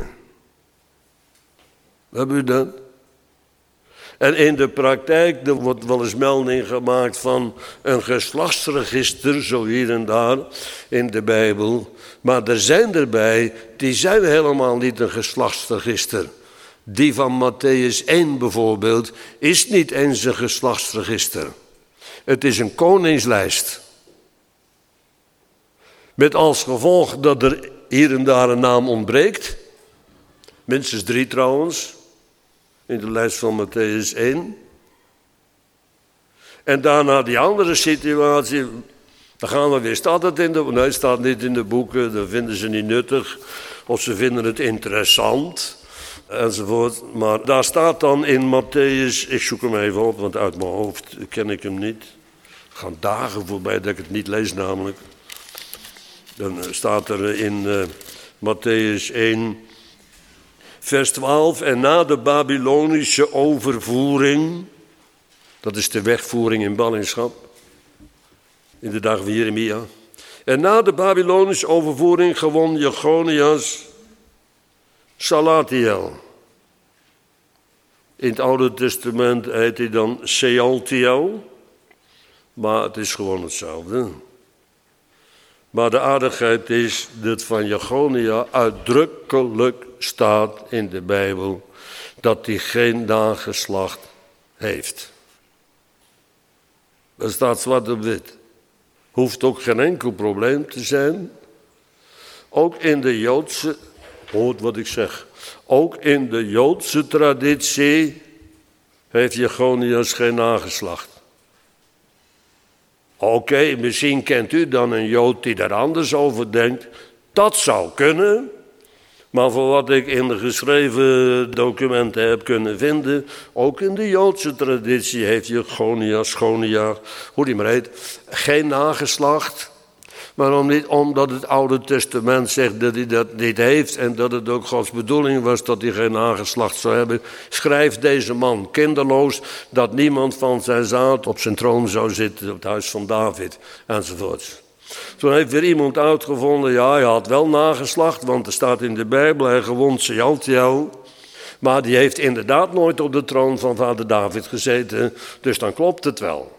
Hebben u dat? En in de praktijk, er wordt wel eens melding gemaakt van een geslachtsregister, zo hier en daar in de Bijbel. Maar er zijn erbij, die zijn helemaal niet een geslachtsregister. Die van Mattheüs 1 bijvoorbeeld, is niet eens een geslachtsregister. Het is een koningslijst. Met als gevolg dat er hier en daar een naam ontbreekt. Minstens 3 trouwens. In de lijst van Mattheüs 1. En daarna die andere situatie. Dan gaan we weer. Staat het in de. Nee, het staat niet in de boeken. Dat vinden ze niet nuttig. Of ze vinden het interessant. Enzovoort. Maar daar staat dan in Mattheüs. Ik zoek hem even op, want uit mijn hoofd ken ik hem niet. Er gaan dagen voorbij dat ik het niet lees, namelijk. Dan staat er in Mattheüs 1. Vers 12, en na de Babylonische overvoering, dat is de wegvoering in ballingschap, in de dagen van Jeremia. En na de Babylonische overvoering gewon Jechonias Salatiel. In het Oude Testament heet hij dan Sealtiel, maar het is gewoon hetzelfde. Maar de aardigheid is dat van Jechonia uitdrukkelijk staat in de Bijbel dat hij geen nageslacht heeft. Dat staat zwart op wit. Hoeft ook geen enkel probleem te zijn. Ook in de Joodse, hoort wat ik zeg, ook in de Joodse traditie heeft Jechonias geen nageslacht. Oké, misschien kent u dan een Jood die daar anders over denkt. Dat zou kunnen. Maar voor wat ik in de geschreven documenten heb kunnen vinden, ook in de Joodse traditie heeft Schonia, hoe die maar heet, geen nageslacht. Waarom niet? Omdat het Oude Testament zegt dat hij dat niet heeft en dat het ook Gods bedoeling was dat hij geen nageslacht zou hebben. Schrijft deze man kinderloos dat niemand van zijn zaad op zijn troon zou zitten op het huis van David enzovoorts. Toen heeft weer iemand uitgevonden, ja, hij had wel nageslacht, want er staat in de Bijbel, hij gewon Sealtiel. Maar die heeft inderdaad nooit op de troon van vader David gezeten, dus dan klopt het wel.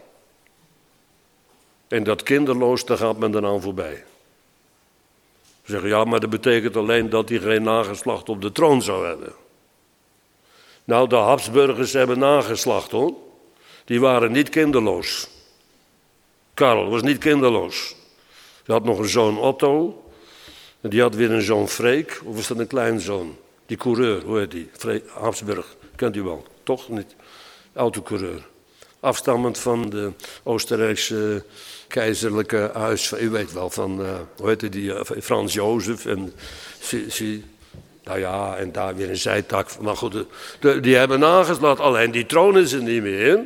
En dat kinderloos, daar gaat men dan aan voorbij. Ze zeggen, ja, maar dat betekent alleen dat hij geen nageslacht op de troon zou hebben. Nou, de Habsburgers hebben nageslacht, hoor. Die waren niet kinderloos. Karel was niet kinderloos. Die had nog een zoon Otto. En die had weer een zoon Freek. Of was dat een kleinzoon? Die coureur, hoe heet die? Habsburg, kent u wel, toch? Niet? Autocoureur. Afstammend van de Oostenrijkse keizerlijke huis. U weet wel van, hoe heette die? Frans Jozef. En nou ja, en daar weer een zijtak. Maar goed, die hebben nageslacht. Alleen die troon is er niet meer.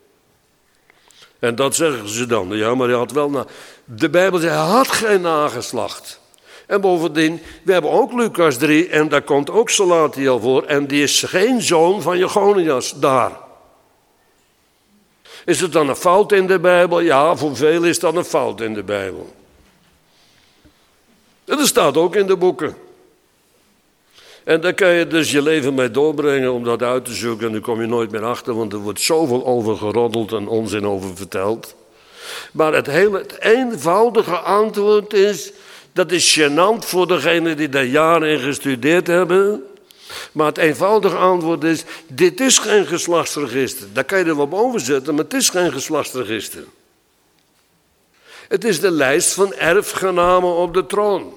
En dat zeggen ze dan. Ja, maar hij had wel de Bijbel zegt, hij had geen nageslacht. En bovendien, we hebben ook Lucas 3 en daar komt ook Salatiel voor. En die is geen zoon van Jechonias daar. Is het dan een fout in de Bijbel? Ja, voor velen is dat een fout in de Bijbel. En dat staat ook in de boeken. En daar kan je dus je leven mee doorbrengen om dat uit te zoeken. En daar kom je nooit meer achter, want er wordt zoveel over geroddeld en onzin over verteld. Maar het eenvoudige antwoord is, dat is gênant voor degenen die daar jaren in gestudeerd hebben. Maar het eenvoudige antwoord is, dit is geen geslachtsregister. Daar kan je er wel boven zetten, maar het is geen geslachtsregister. Het is de lijst van erfgenamen op de troon.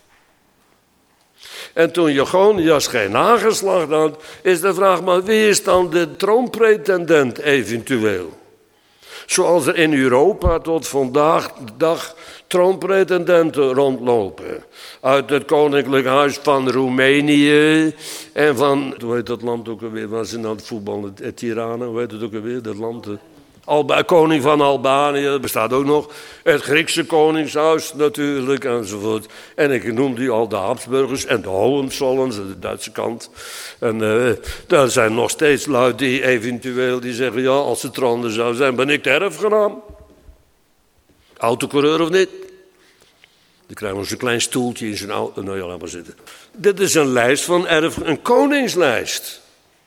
En toen Jechonias geen nageslacht had, is de vraag, maar wie is dan de troonpretendent eventueel? Zoals er in Europa tot vandaag de dag troonpretendenten rondlopen. Uit het koninklijk huis van Roemenië en van, hoe heet dat land ook alweer, waar ze nou het voetbal, het Tirana, hoe heet het ook alweer, dat land... Koning van Albanië, dat bestaat ook nog. Het Griekse koningshuis natuurlijk, enzovoort. En ik noem die al de Habsburgers en de Hohenzollerns, de Duitse kant. En daar zijn nog steeds lui die eventueel die zeggen, ja, als de troon er zou zijn, ben ik de erfgenaam. Autocoureur of niet? Dan krijgen we zo'n klein stoeltje in zijn auto. Nou ja, laat maar zitten. Dit is een lijst van een koningslijst.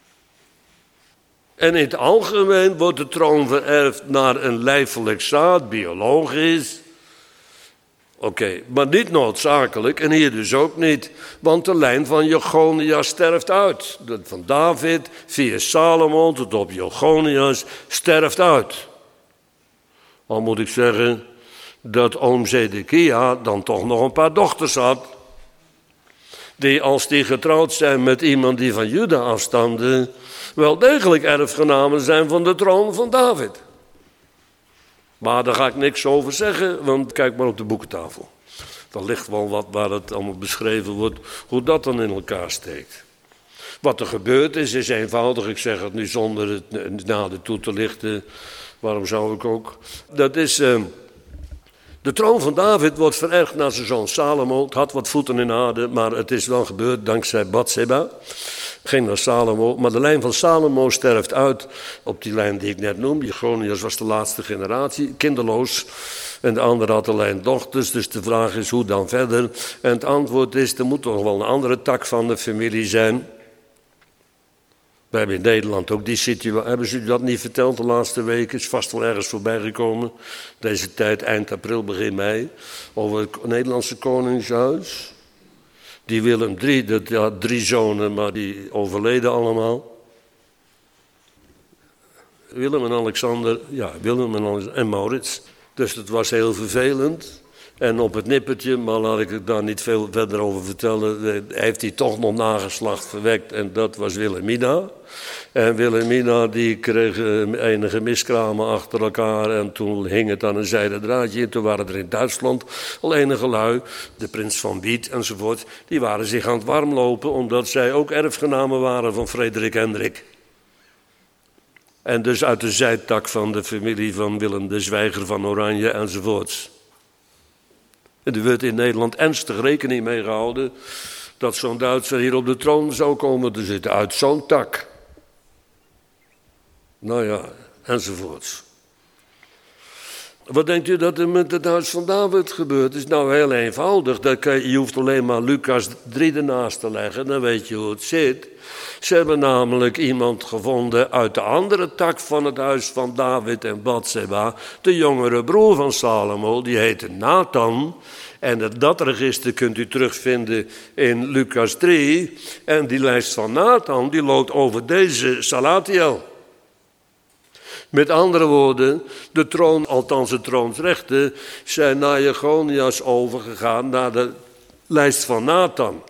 En in het algemeen wordt de troon vererfd naar een lijfelijk zaad, biologisch. Oké, maar niet noodzakelijk en hier dus ook niet. Want de lijn van Jechonias sterft uit. Van David via Salomo tot op Jechonias sterft uit. Al moet ik zeggen dat oom Zedekia dan toch nog een paar dochters had. Die als die getrouwd zijn met iemand die van Juda afstamde, wel degelijk erfgenamen zijn van de troon van David. Maar daar ga ik niks over zeggen, want kijk maar op de boekentafel. Daar ligt wel wat waar het allemaal beschreven wordt, hoe dat dan in elkaar steekt. Wat er gebeurd is eenvoudig, ik zeg het nu zonder het nader toe te lichten. Waarom zou ik ook? Dat is, de troon van David wordt vererfd naar zijn zoon Salomo. Het had wat voeten in aarde, maar het is wel gebeurd dankzij Batseba. Ging naar Salomo, maar de lijn van Salomo sterft uit op die lijn die ik net noemde. Jechonias was de laatste generatie, kinderloos. En de andere had alleen dochters, dus de vraag is hoe dan verder. En het antwoord is, er moet toch wel een andere tak van de familie zijn. We hebben in Nederland ook die situatie. Hebben ze u dat niet verteld de laatste weken? Is vast wel ergens voorbij gekomen. Deze tijd, eind april, begin mei. Over het Nederlandse koningshuis. Die Willem III, dat had 3 zonen, maar die overleden allemaal. Willem en Alexander, en Maurits. Dus dat was heel vervelend. En op het nippertje, maar laat ik het daar niet veel verder over vertellen, heeft hij toch nog nageslacht verwekt en dat was Wilhelmina. En Wilhelmina die kreeg enige miskramen achter elkaar en toen hing het aan een zijden draadje. En toen waren er in Duitsland al enige lui, de prins van Wied enzovoort, die waren zich aan het warmlopen omdat zij ook erfgenamen waren van Frederik Hendrik. En dus uit de zijtak van de familie van Willem de Zwijger van Oranje enzovoorts. En er werd in Nederland ernstig rekening mee gehouden dat zo'n Duitser hier op de troon zou komen te zitten uit zo'n tak. Nou ja, enzovoorts. Wat denkt u dat er met het huis van David gebeurd is? Nou, heel eenvoudig. Je hoeft alleen maar Lucas 3 ernaast te leggen, dan weet je hoe het zit. Ze hebben namelijk iemand gevonden uit de andere tak van het huis van David en Batseba. De jongere broer van Salomo, die heette Nathan. En dat register kunt u terugvinden in Lucas 3. En die lijst van Nathan, die loopt over deze Salatiel. Met andere woorden, de troon, althans de troonsrechten, zijn naar Jechonias overgegaan naar de lijst van Nathan.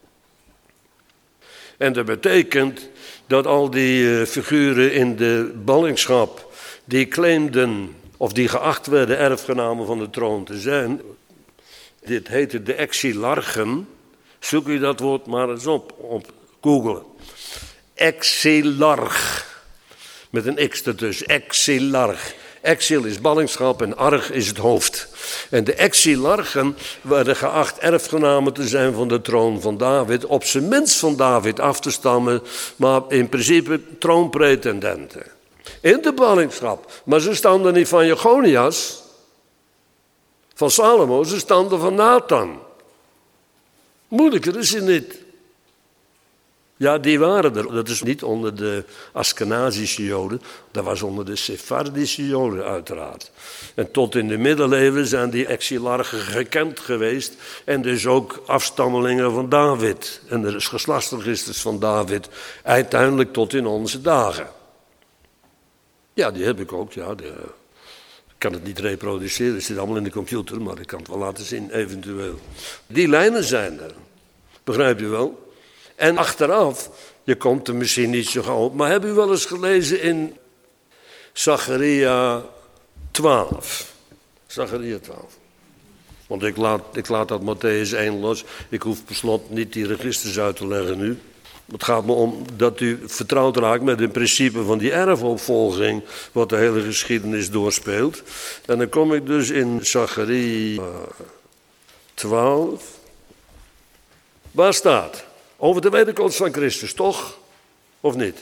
En dat betekent dat al die figuren in de ballingschap die claimden of die geacht werden erfgenamen van de troon te zijn, dit heette de exilarchen. Zoek u dat woord maar eens op Google. Exilarch. Met een x ertussen, exilarch. Exil is ballingschap en arch is het hoofd. En de exilarchen werden geacht erfgenamen te zijn van de troon van David, op zijn minst van David af te stammen, maar in principe troonpretendenten. In de ballingschap. Maar ze stamden niet van Jechonias, van Salomo, ze stamden van Nathan. Moeilijker is het niet. Ja, die waren er. Dat is niet onder de Askenazische Joden. Dat was onder de Sephardische Joden uiteraard. En tot in de middeleeuwen zijn die exilarchen gekend geweest. En dus ook afstammelingen van David. En er is geslachtsregisters van David. Uiteindelijk tot in onze dagen. Ja, die heb ik ook. Ja, ik kan het niet reproduceren. Het zit allemaal in de computer. Maar ik kan het wel laten zien, eventueel. Die lijnen zijn er. Begrijp je wel? En achteraf, je komt er misschien niet zo gauw op, maar heb u wel eens gelezen in Zacharia 12? Zacharia 12. Want ik laat dat Mattheüs 1 los. Ik hoef per slot niet die registers uit te leggen nu. Het gaat me om dat u vertrouwd raakt met het principe van die erfopvolging, wat de hele geschiedenis doorspeelt. En dan kom ik dus in Zacharia 12. Waar staat? Over de wederkomst van Christus, toch? Of niet?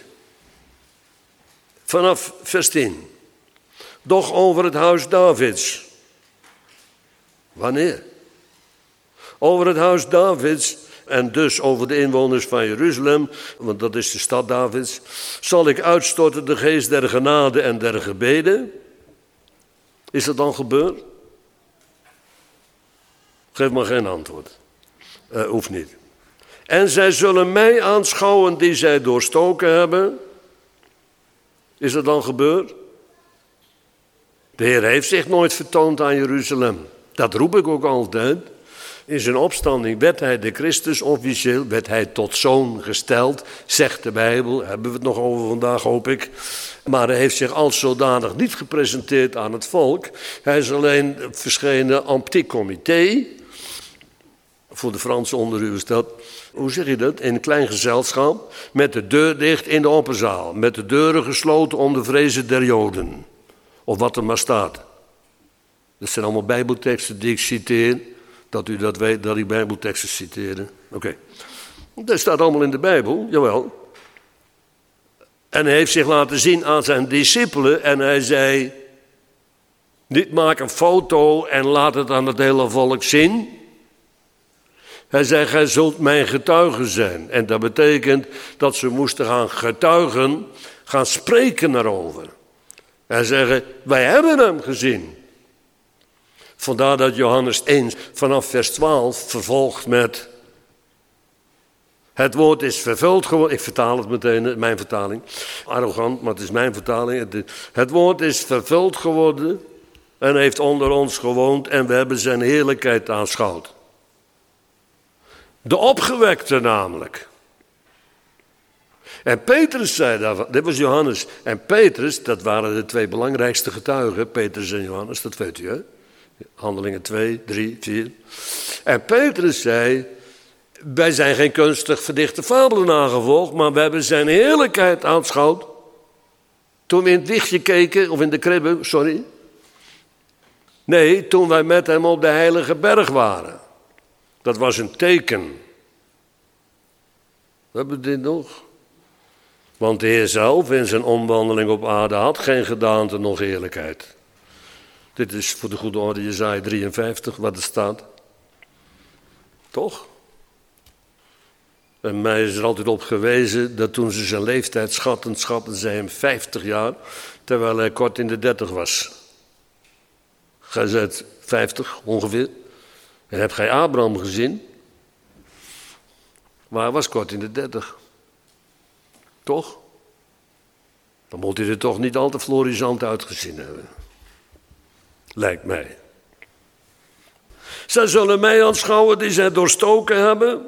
Vanaf vers 10. Doch over het huis Davids. Wanneer? Over het huis Davids en dus over de inwoners van Jeruzalem, want dat is de stad Davids, zal ik uitstorten de geest der genade en der gebeden. Is dat dan gebeurd? Geef maar geen antwoord. Hoeft niet. En zij zullen mij aanschouwen die zij doorstoken hebben. Is dat dan gebeurd? De Heer heeft zich nooit vertoond aan Jeruzalem. Dat roep ik ook altijd. In zijn opstanding werd hij de Christus officieel, werd hij tot zoon gesteld, zegt de Bijbel. Hebben we het nog over vandaag, hoop ik. Maar hij heeft zich als zodanig niet gepresenteerd aan het volk. Hij is alleen verschenen en petit comité. Voor de Fransen onder u is dat. Hoe zeg je dat? In een klein gezelschap, met de deur dicht in de opperzaal. Met de deuren gesloten om de vrezen der Joden. Of wat er maar staat. Dat zijn allemaal bijbelteksten die ik citeer. Dat u dat weet, dat ik bijbelteksten citeer. Oké. Dat staat allemaal in de Bijbel, jawel. En hij heeft zich laten zien aan zijn discipelen. En hij zei, niet maak een foto en laat het aan het hele volk zien. Hij zei, gij zult mijn getuigen zijn. En dat betekent dat ze moesten gaan getuigen, gaan spreken daarover. En zeggen, wij hebben hem gezien. Vandaar dat Johannes 1 vanaf vers 12 vervolgt met, het woord is vervuld geworden. Ik vertaal het meteen, mijn vertaling. Arrogant, maar het is mijn vertaling. Het woord is vervuld geworden en heeft onder ons gewoond en we hebben zijn heerlijkheid aanschouwd. De opgewekte namelijk. En Petrus zei daarvan, dit was Johannes. En Petrus, dat waren de twee belangrijkste getuigen, Petrus en Johannes, dat weet u hè. Handelingen 2, 3, 4. En Petrus zei, wij zijn geen kunstig verdichte fabelen nagevolgd, maar we hebben zijn heerlijkheid aanschouwd. Toen we in het wiegje keken, of in de kribbe, sorry. Nee, toen wij met hem op de heilige berg waren. Dat was een teken. We hebben dit nog. Want de Heer zelf in zijn omwandeling op aarde had geen gedaante nog heerlijkheid. Dit is voor de goede orde Jesaja 53, wat er staat. Toch? En mij is er altijd op gewezen dat toen ze zijn leeftijd schatten ze hem 50 jaar, terwijl hij kort in de 30 was. Gij zegt 50 ongeveer. En heb gij Abraham gezien? Maar hij was kort in de 30. Toch? Dan moet hij er toch niet al te florisant uitgezien hebben. Lijkt mij. Zij zullen mij aanschouwen die zij doorstoken hebben.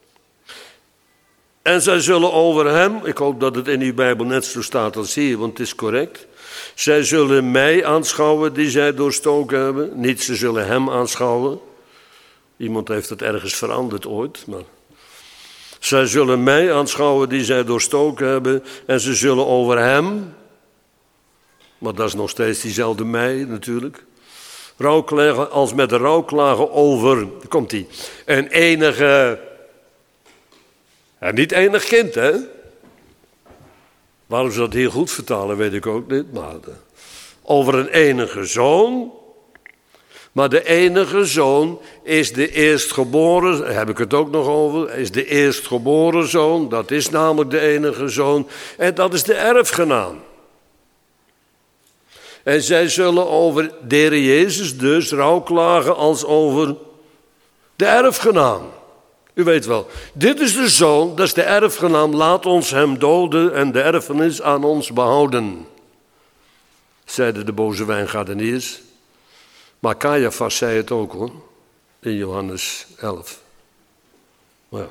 En zij zullen over hem, ik hoop dat het in uw Bijbel net zo staat als hier, want het is correct. Zij zullen mij aanschouwen die zij doorstoken hebben. Niet ze zullen hem aanschouwen. Iemand heeft het ergens veranderd ooit, maar... Zij zullen mij aanschouwen die zij doorstoken hebben. En ze zullen over hem, maar dat is nog steeds diezelfde mij natuurlijk. Rouwklagen als met de rouwklagen over, komt die, een enige, en niet enig kind hè. Waarom ze dat heel goed vertalen weet ik ook niet, maar over een enige zoon. Maar de enige zoon is de eerstgeboren, daar heb ik het ook nog over, is de eerstgeboren zoon. Dat is namelijk de enige zoon. En dat is de erfgenaam. En zij zullen over de Heer Jezus dus rouwklagen als over de erfgenaam. U weet wel, dit is de zoon, dat is de erfgenaam. Laat ons hem doden en de erfenis aan ons behouden. Zeiden de boze wijngaardeniers. Maar Caiaphas zei het ook hoor, in Johannes 11. Ja.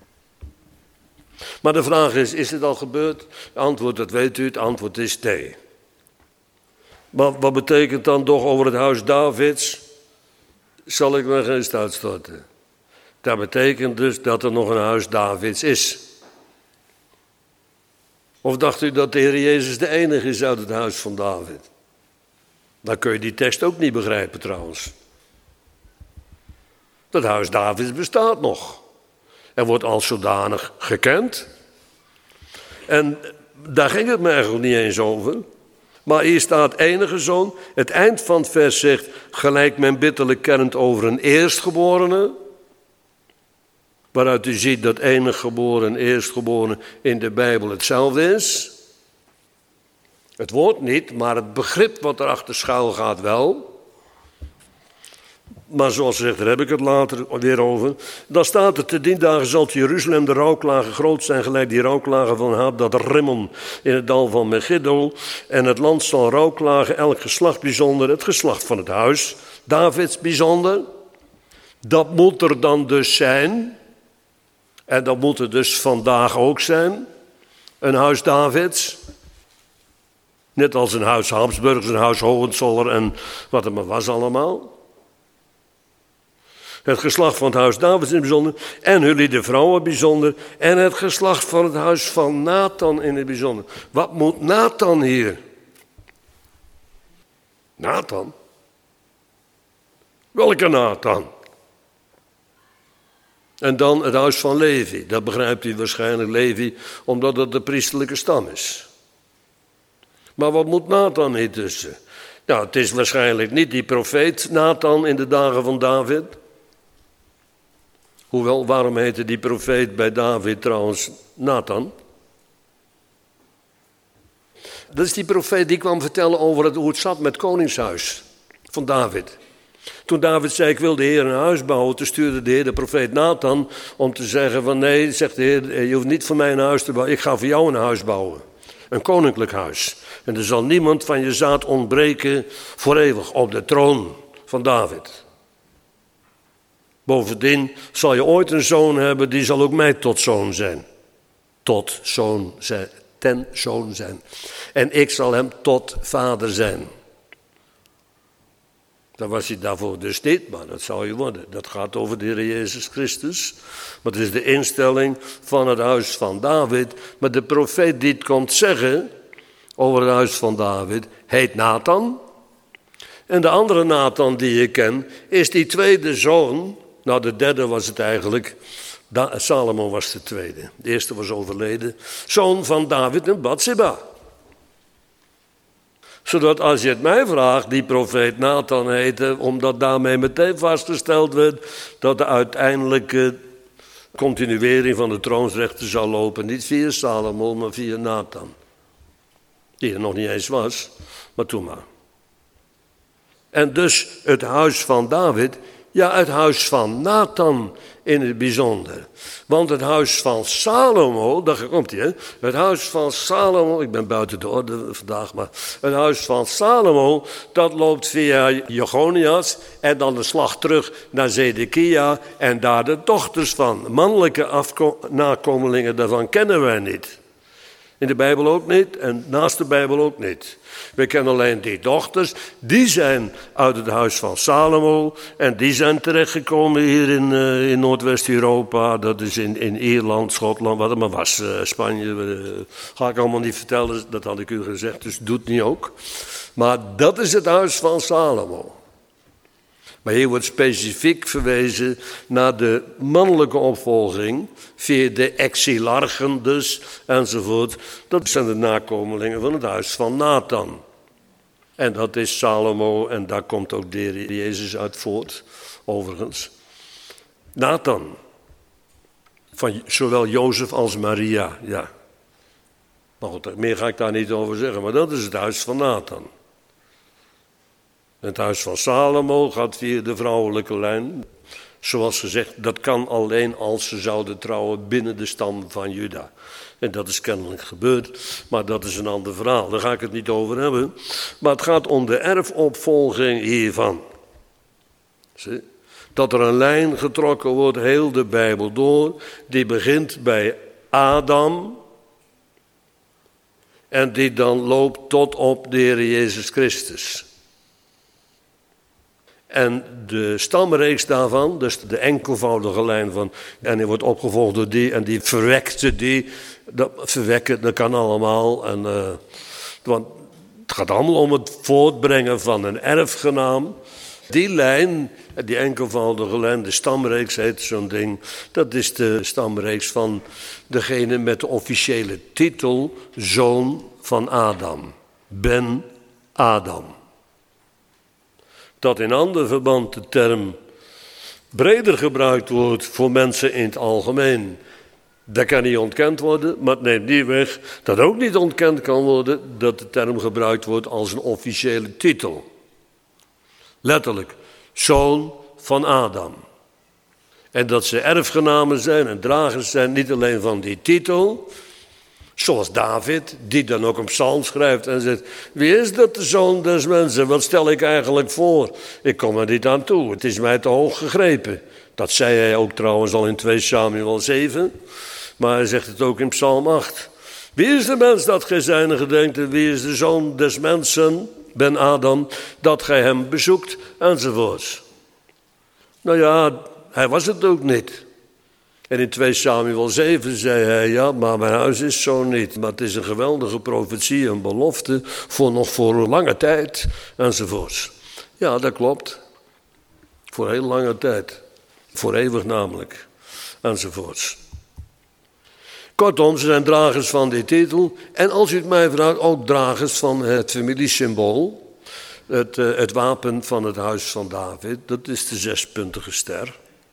Maar de vraag is het al gebeurd? Het antwoord, dat weet u, het antwoord is nee. Wat betekent dan toch over het huis Davids? Zal ik mijn geest uitstorten? Dat betekent dus dat er nog een huis Davids is. Of dacht u dat de Heer Jezus de enige is uit het huis van David? Dan kun je die tekst ook niet begrijpen trouwens. Dat huis Davids bestaat nog. En wordt als zodanig gekend. En daar ging het me eigenlijk niet eens over. Maar hier staat enige zoon. Het eind van het vers zegt, gelijk men bitterlijk kermt over een eerstgeborene. Waaruit u ziet dat enig geboren en eerstgeboren in de Bijbel hetzelfde is. Het woord niet, maar het begrip wat erachter schuil gaat wel. Maar zoals gezegd, daar heb ik het later weer over. Dan staat er, te dien dagen zal te Jeruzalem de rouwklagen groot zijn, gelijk die rouwklagen van Hadad Rimmon in het dal van Megiddo. En het land zal rouwklagen, elk geslacht bijzonder, het geslacht van het huis Davids bijzonder. Dat moet er dan dus zijn. En dat moet er dus vandaag ook zijn. Een huis Davids. Net als een huis Habsburgs, een huis Hohenzoller en wat het maar was allemaal. Het geslacht van het huis Davids in het bijzonder. En jullie de vrouwen bijzonder. En het geslacht van het huis van Nathan in het bijzonder. Wat moet Nathan hier? Nathan? Welke Nathan? En dan het huis van Levi. Dat begrijpt u waarschijnlijk, Levi, omdat het de priesterlijke stam is. Maar wat moet Nathan hier tussen? Nou, het is waarschijnlijk niet die profeet Nathan in de dagen van David. Hoewel, waarom heette die profeet bij David trouwens Nathan? Dat is die profeet die kwam vertellen over hoe het zat met het koningshuis van David. Toen David zei, ik wil de Heer een huis bouwen, toen stuurde de Heer de profeet Nathan om te zeggen van nee, zegt de Heer, je hoeft niet voor mij een huis te bouwen, ik ga voor jou een huis bouwen. Een koninklijk huis. En er zal niemand van je zaad ontbreken voor eeuwig op de troon van David. Bovendien zal je ooit een zoon hebben, die zal ook mij tot zoon zijn. Tot zoon zijn, ten zoon zijn. En ik zal hem tot vader zijn. Dan was hij daarvoor dus niet, maar dat zou je worden. Dat gaat over de Heer Jezus Christus. Maar het is de instelling van het huis van David. Maar de profeet die het komt zeggen over het huis van David, heet Nathan. En de andere Nathan die je kent, is die tweede zoon. Nou, de derde was het eigenlijk. Salomo was de tweede. De eerste was overleden. Zoon van David en Bathseba. Zodat als je het mij vraagt, die profeet Nathan heette, omdat daarmee meteen vastgesteld werd dat de uiteindelijke continuering van de troonsrechten zou lopen. Niet via Salomo, maar via Nathan. Die er nog niet eens was, maar toen maar. En dus het huis van David, ja, het huis van Nathan in het bijzonder. Want het huis van Salomo, daar komt hij, hè? Het huis van Salomo, ik ben buiten de orde vandaag, maar het huis van Salomo, dat loopt via Jechonias en dan de slag terug naar Zedekia en daar de dochters van. Mannelijke nakomelingen, daarvan kennen wij niet. In de Bijbel ook niet en naast de Bijbel ook niet. We kennen alleen die dochters, die zijn uit het huis van Salomo en die zijn terechtgekomen hier in Noordwest-Europa. Dat is in Ierland, Schotland, wat het maar was, Spanje. Ga ik allemaal niet vertellen, dat had ik u gezegd, dus doe het niet ook. Maar dat is het huis van Salomo. Maar hier wordt specifiek verwezen naar de mannelijke opvolging, via de exilarchen dus, enzovoort. Dat zijn de nakomelingen van het huis van Nathan. En dat is Salomo en daar komt ook de Heer Jezus uit voort, overigens. Nathan, van zowel Jozef als Maria, ja. Maar goed, meer ga ik daar niet over zeggen, maar dat is het huis van Nathan. Het huis van Salomo gaat via de vrouwelijke lijn. Zoals gezegd, dat kan alleen als ze zouden trouwen binnen de stam van Juda. En dat is kennelijk gebeurd, maar dat is een ander verhaal. Daar ga ik het niet over hebben. Maar het gaat om de erfopvolging hiervan. Zie? Dat er een lijn getrokken wordt, heel de Bijbel door. Die begint bij Adam. En die dan loopt tot op de Heer Jezus Christus. En de stamreeks daarvan, dus de enkelvoudige lijn van, en die wordt opgevolgd door die, en die verwekte die, dat kan allemaal. Want het gaat allemaal om het voortbrengen van een erfgenaam. Die lijn, die enkelvoudige lijn, de stamreeks heet zo'n ding, dat is de stamreeks van degene met de officiële titel zoon van Adam, Ben Adam. Dat in ander verband de term breder gebruikt wordt voor mensen in het algemeen. Dat kan niet ontkend worden, maar het neemt niet weg dat ook niet ontkend kan worden dat de term gebruikt wordt als een officiële titel. Letterlijk, zoon van Adam. En dat ze erfgenamen zijn en dragers zijn niet alleen van die titel, zoals David, die dan ook een psalm schrijft en zegt, wie is dat de zoon des mensen? Wat stel ik eigenlijk voor? Ik kom er niet aan toe, het is mij te hoog gegrepen. Dat zei hij ook trouwens al in 2 Samuel 7, maar hij zegt het ook in psalm 8. Wie is de mens dat gij zijne gedenkt en wie is de zoon des mensen, Ben Adam, dat gij hem bezoekt, enzovoorts. Nou ja, hij was het ook niet. En in 2 Samuel 7 zei hij, ja, maar mijn huis is zo niet. Maar het is een geweldige profetie, een belofte, nog voor een lange tijd, enzovoorts. Ja, dat klopt. Voor heel lange tijd. Voor eeuwig namelijk, enzovoorts. Kortom, ze zijn dragers van die titel. En als u het mij vraagt, ook dragers van het familiesymbool. Het wapen van het huis van David, dat is de 6-puntige ster.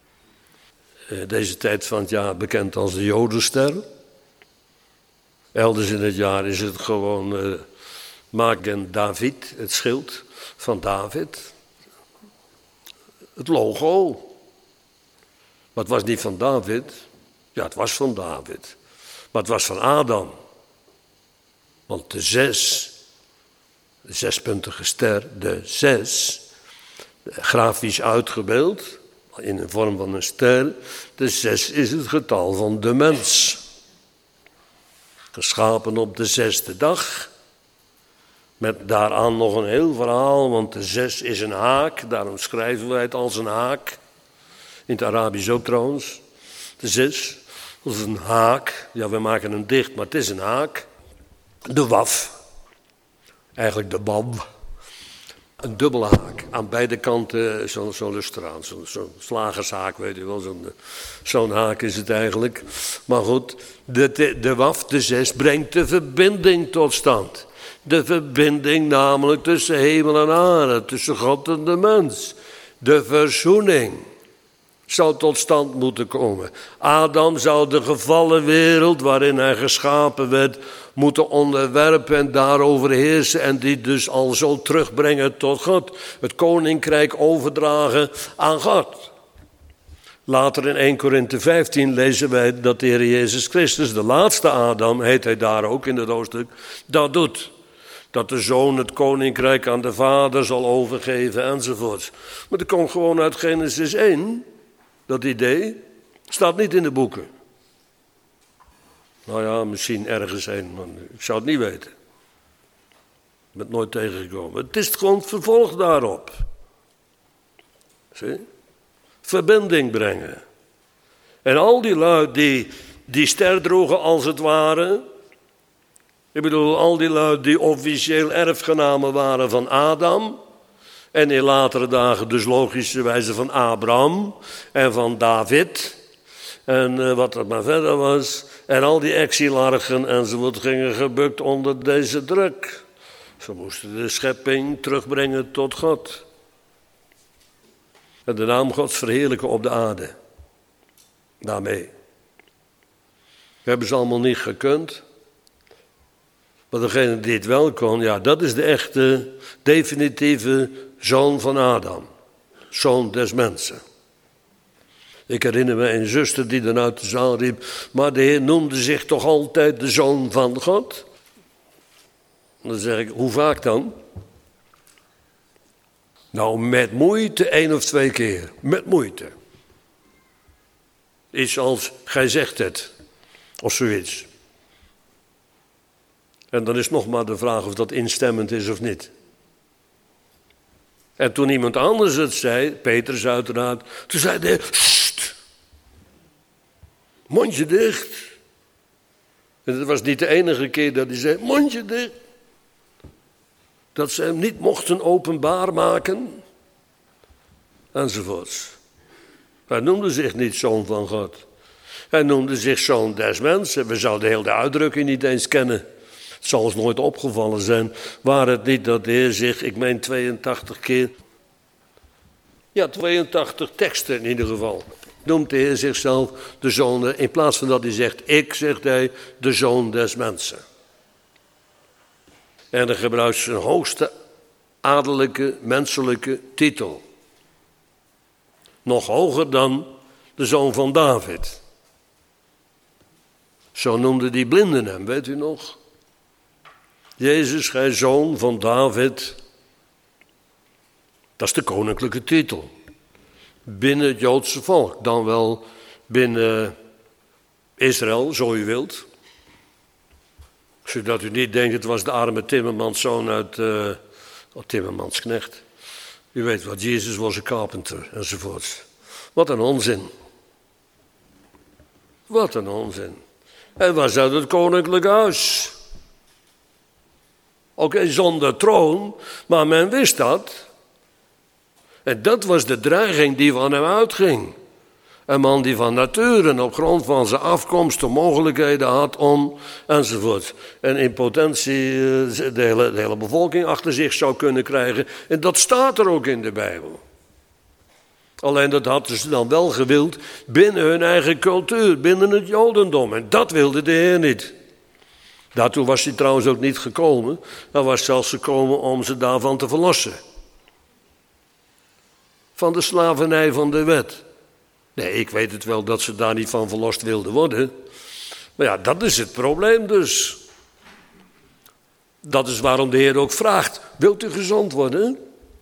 Deze tijd van het jaar bekend als de Jodenster. Elders in het jaar is het gewoon Magen David, het schild van David. Het logo. Maar het was niet van David. Ja, het was van David. Maar het was van Adam. Want de 6-puntige ster, de 6, grafisch uitgebeeld, in de vorm van een ster, de 6 is het getal van de mens. Geschapen op de 6e dag. Met daaraan nog een heel verhaal, want de 6 is een haak, daarom schrijven wij het als een haak. In het Arabisch ook trouwens. De 6, dat is een haak. Ja, we maken hem dicht, maar het is een haak. De waf. Eigenlijk de bab. Een dubbele haak. Aan beide kanten zo'n lustraan. Zo'n slagershaak, weet u wel. Zo'n haak is het eigenlijk. Maar goed, de waf, de 6, brengt de verbinding tot stand. De verbinding namelijk tussen hemel en aarde. Tussen God en de mens. De verzoening zou tot stand moeten komen. Adam zou de gevallen wereld waarin hij geschapen werd moeten onderwerpen en daarover heersen en die dus al zo terugbrengen tot God. Het koninkrijk overdragen aan God. Later in 1 Korinthe 15 lezen wij dat de Heer Jezus Christus, de laatste Adam, heet hij daar ook in het hoofdstuk, dat doet. Dat de zoon het koninkrijk aan de vader zal overgeven enzovoort. Maar dat komt gewoon uit Genesis 1. Dat idee staat niet in de boeken. Nou ja, misschien ergens een, maar ik zou het niet weten. Ik ben het nooit tegengekomen. Het is gewoon het vervolg daarop. Zie? Verbinding brengen. En al die lui die ster droegen als het ware. Ik bedoel, al die lui die officieel erfgenamen waren van Adam. En in latere dagen dus logischerwijze van Abraham en van David. En wat er maar verder was. En al die exilarchen enzovoort gingen gebukt onder deze druk. Ze moesten de schepping terugbrengen tot God. En de naam Gods verheerlijken op de aarde. Daarmee. We hebben ze allemaal niet gekund. Maar degene die het wel kon, ja, dat is de echte, definitieve zoon van Adam. Zoon des mensen. Ik herinner me een zuster die dan uit de zaal riep, maar de Heer noemde zich toch altijd de zoon van God? Dan zeg ik, hoe vaak dan? Nou, met moeite 1 of 2 keer. Met moeite. Iets als, gij zegt het. Of zoiets. En dan is nog maar de vraag of dat instemmend is of niet. En toen iemand anders het zei, Petrus uiteraard, toen zei hij, sst, mondje dicht. En dat was niet de enige keer dat hij zei, mondje dicht. Dat ze hem niet mochten openbaar maken, enzovoorts. Hij noemde zich niet zoon van God. Hij noemde zich zoon des mensen. We zouden heel de uitdrukking niet eens kennen. Het zal ons nooit opgevallen zijn, waar het niet dat de Heer zich, ik meen 82 keer, ja 82 teksten in ieder geval, noemt de Heer zichzelf de zoon, in plaats van dat hij zegt, ik, zegt hij, de zoon des mensen. En dan gebruikt zijn hoogste adellijke, menselijke titel. Nog hoger dan de zoon van David. Zo noemde die blinden hem, weet u nog? Jezus, gij zoon van David. Dat is de koninklijke titel. Binnen het Joodse volk, dan wel binnen Israël, zo u wilt. Zodat u niet denkt, het was de arme timmermanszoon uit timmermansknecht. U weet wat, Jezus was een carpenter, enzovoort. Wat een onzin. Wat een onzin. Hij was uit het koninklijk huis. Oké, zonder troon, maar men wist dat. En dat was de dreiging die van hem uitging. Een man die van nature op grond van zijn afkomst de mogelijkheden had om, enzovoort. En in potentie de hele bevolking achter zich zou kunnen krijgen. En dat staat er ook in de Bijbel. Alleen dat hadden ze dan wel gewild binnen hun eigen cultuur, binnen het Jodendom. En dat wilde de Heer niet. Daartoe was hij trouwens ook niet gekomen. Hij was zelfs gekomen om ze daarvan te verlossen. Van de slavernij van de wet. Nee, ik weet het wel dat ze daar niet van verlost wilden worden. Maar ja, dat is het probleem dus. Dat is waarom de Heer ook vraagt, wilt u gezond worden?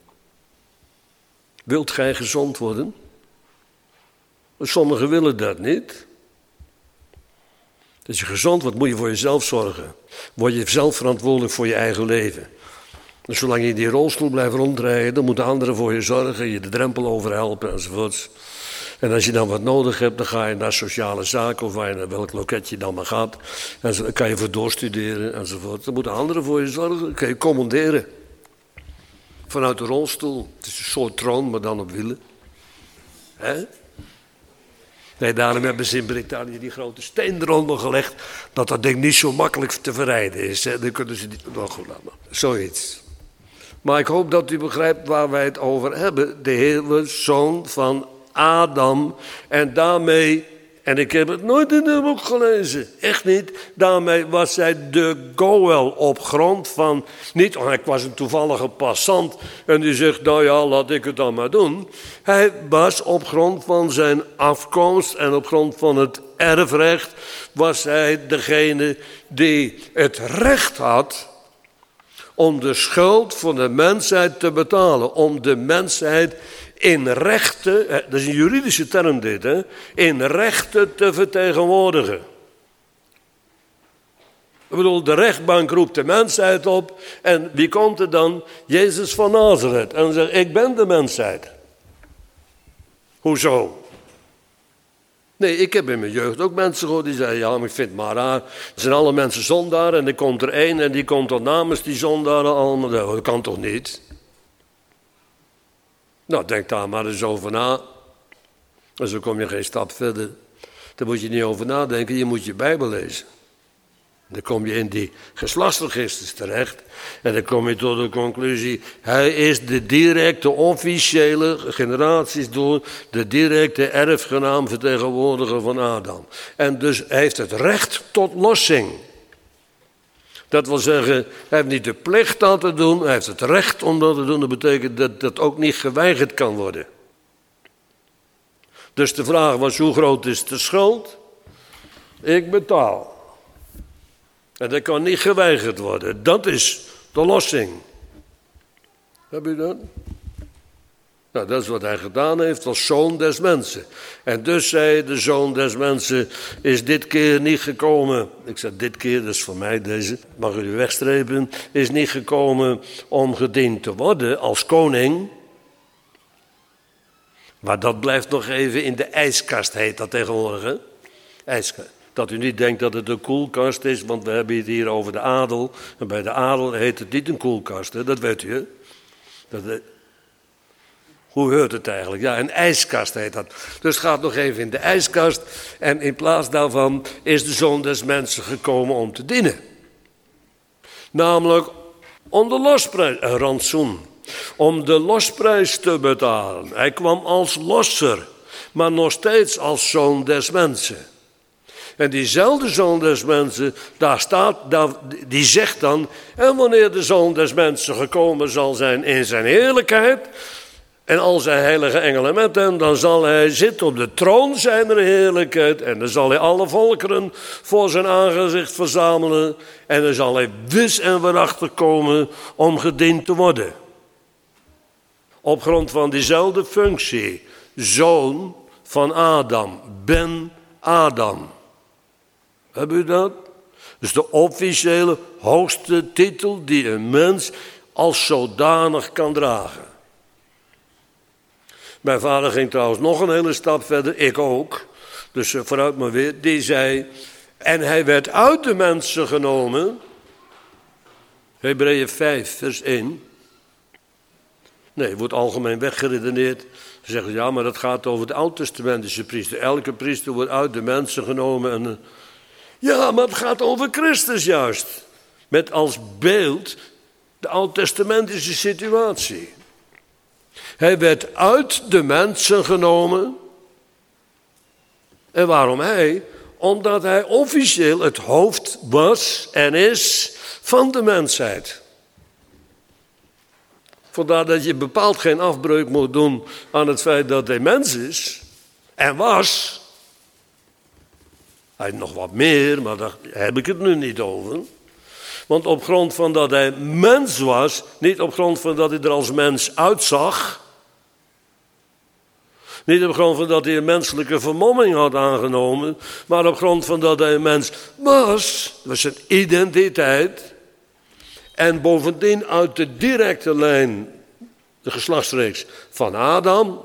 Wilt gij gezond worden? Sommigen willen dat niet. Als je gezond wordt, moet je voor jezelf zorgen. Word je zelf verantwoordelijk voor je eigen leven. Dus zolang je in die rolstoel blijft rondrijden, dan moeten anderen voor je zorgen, je de drempel over helpen enzovoorts. En als je dan wat nodig hebt, dan ga je naar sociale zaken of naar welk loket je dan maar gaat. En dan kan je voor doorstuderen enzovoort. Dan moeten anderen voor je zorgen, dan kan je commanderen. Vanuit de rolstoel. Het is een soort troon, maar dan op wielen. Hè? Nee, daarom hebben ze in Brittannië die grote steen eronder gelegd, dat dat ding niet zo makkelijk te verrijden is. Hè? Dan kunnen ze niet. Nou goed, laat maar. Zoiets. Maar ik hoop dat u begrijpt waar wij het over hebben. De Heer, zoon van Adam. En daarmee, en ik heb het nooit in het boek gelezen, echt niet. Daarmee was hij de Goël op grond van, niet, ik was een toevallige passant en die zegt, nou ja, laat ik het dan maar doen. Hij was op grond van zijn afkomst en op grond van het erfrecht, was hij degene die het recht had om de schuld van de mensheid te betalen, om de mensheid in rechten, dat is een juridische term dit, hè, in rechten te vertegenwoordigen. Ik bedoel, de rechtbank roept de mensheid op en wie komt er dan? Jezus van Nazareth. En zegt, ik ben de mensheid. Hoezo? Nee, ik heb in mijn jeugd ook mensen gehoord die zeiden, ja, maar ik vind het maar raar. Er zijn alle mensen zondaren en er komt er één en die komt dan namens die zondaren allemaal. Dat kan toch niet? Nou, denk daar maar eens over na. En zo kom je geen stap verder. Daar moet je niet over nadenken, je moet je Bijbel lezen. Dan kom je in die geslachtsregisters terecht. En dan kom je tot de conclusie, hij is de directe, officiële, generaties door, de directe erfgenaam vertegenwoordiger van Adam. En dus hij heeft het recht tot lossing. Dat wil zeggen, hij heeft niet de plicht dat te doen, hij heeft het recht om dat te doen. Dat betekent dat dat ook niet geweigerd kan worden. Dus de vraag was, hoe groot is de schuld? Ik betaal. En dat kan niet geweigerd worden. Dat is de lossing. Heb je dat? Nou, dat is wat hij gedaan heeft als zoon des mensen. En dus zei de zoon des mensen, is dit keer niet gekomen. Ik zeg dit keer, dat is voor mij deze, mag u wegstrepen. Is niet gekomen om gediend te worden als koning. Maar dat blijft nog even in de ijskast, heet dat tegenwoordig, hè? Ijskast. Dat u niet denkt dat het een koelkast is, want we hebben het hier over de adel. En bij de adel heet het niet een koelkast, hè? Dat weet u, hè? Hoe heurt het eigenlijk? Ja, een ijskast heet dat. Dus het gaat nog even in de ijskast. En in plaats daarvan is de zoon des mensen gekomen om te dienen. Namelijk om de losprijs, een rantsoen. Om de losprijs te betalen. Hij kwam als losser, maar nog steeds als zoon des mensen. En diezelfde zoon des mensen, die zegt dan, en wanneer de zoon des mensen gekomen zal zijn in zijn heerlijkheid, en al zijn heilige engelen met hem, dan zal hij zitten op de troon zijner heerlijkheid, en dan zal hij alle volkeren voor zijn aangezicht verzamelen, en dan zal hij wis en waarachtig komen om gediend te worden. Op grond van diezelfde functie, zoon van Adam, ben Adam. Hebben u dat? Dus de officiële hoogste titel die een mens als zodanig kan dragen. Mijn vader ging trouwens nog een hele stap verder, ik ook. Dus vooruit maar weer, die zei, en hij werd uit de mensen genomen. Hebreeën 5 vers 1. Nee, wordt algemeen weggeredeneerd. Ze zeggen, ja, maar dat gaat over de oud-testamentische priester. Elke priester wordt uit de mensen genomen. En, ja, maar het gaat over Christus juist. Met als beeld de oud-testamentische situatie. Hij werd uit de mensen genomen. En waarom hij? Omdat hij officieel het hoofd was en is van de mensheid. Vandaar dat je bepaald geen afbreuk moet doen aan het feit dat hij mens is en was. Hij nog wat meer, maar daar heb ik het nu niet over. Want op grond van dat hij mens was, niet op grond van dat hij er als mens uitzag, niet op grond van dat hij een menselijke vermomming had aangenomen, maar op grond van dat hij een mens was, dat was zijn identiteit. En bovendien uit de directe lijn, de geslachtsreeks van Adam.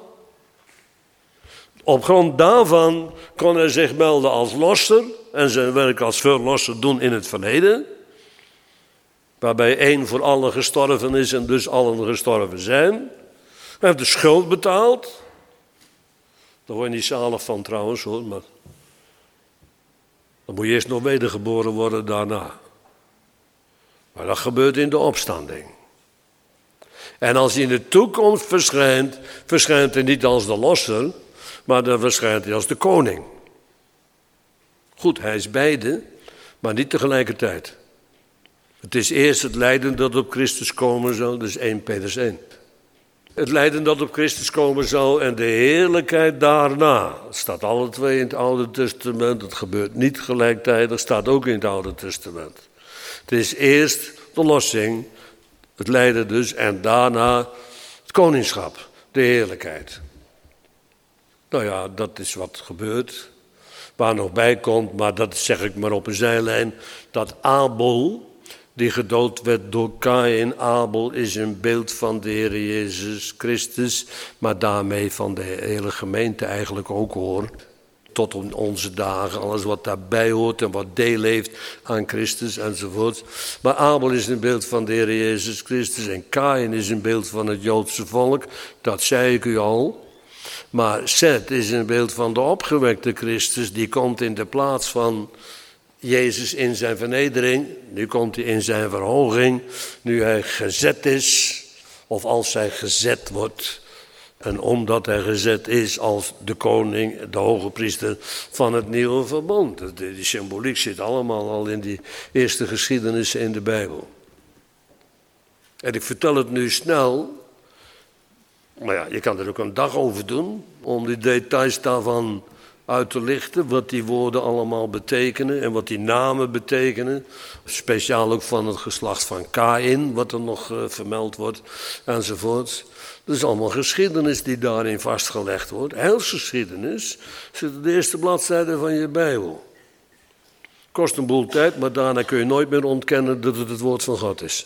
Op grond daarvan kon hij zich melden als losser en zijn werk als verlosser doen in het verleden. Waarbij één voor allen gestorven is en dus allen gestorven zijn. Hij heeft de schuld betaald. Daar word je niet zalig van trouwens hoor, maar dan moet je eerst nog wedergeboren worden daarna. Maar dat gebeurt in de opstanding. En als hij in de toekomst verschijnt, verschijnt hij niet als de losser, maar dan verschijnt hij als de koning. Goed, hij is beide, maar niet tegelijkertijd. Het is eerst het lijden dat op Christus komen zal, dus 1 Petrus 1. Het lijden dat op Christus komen zal en de heerlijkheid daarna. Het staat alle twee in het Oude Testament, het gebeurt niet gelijktijdig, staat ook in het Oude Testament. Het is eerst de lossing, het lijden dus, en daarna het koningschap, de heerlijkheid. Nou ja, dat is wat gebeurt. Waar nog bij komt, maar dat zeg ik maar op een zijlijn, dat Abel, die gedood werd door Kaïn, Abel is een beeld van de Heer Jezus Christus, maar daarmee van de hele gemeente eigenlijk ook hoort. Tot in onze dagen, alles wat daarbij hoort en wat deel heeft aan Christus enzovoort. Maar Abel is een beeld van de Heer Jezus Christus en Kaïn is een beeld van het Joodse volk, dat zei ik u al. Maar Seth is een beeld van de opgewekte Christus, die komt in de plaats van Jezus in zijn vernedering, nu komt hij in zijn verhoging, nu hij gezet is, of als hij gezet wordt. En omdat hij gezet is als de koning, de hoge priester van het nieuwe verbond. Die symboliek zit allemaal al in die eerste geschiedenissen in de Bijbel. En ik vertel het nu snel, maar ja, je kan er ook een dag over doen, om die details daarvan uit te lichten, wat die woorden allemaal betekenen en wat die namen betekenen. Speciaal ook van het geslacht van Kaïn, wat er nog vermeld wordt, enzovoort. Dat is allemaal geschiedenis die daarin vastgelegd wordt. Heilsgeschiedenis zit op de eerste bladzijde van je Bijbel. Kost een boel tijd, maar daarna kun je nooit meer ontkennen dat het woord van God is.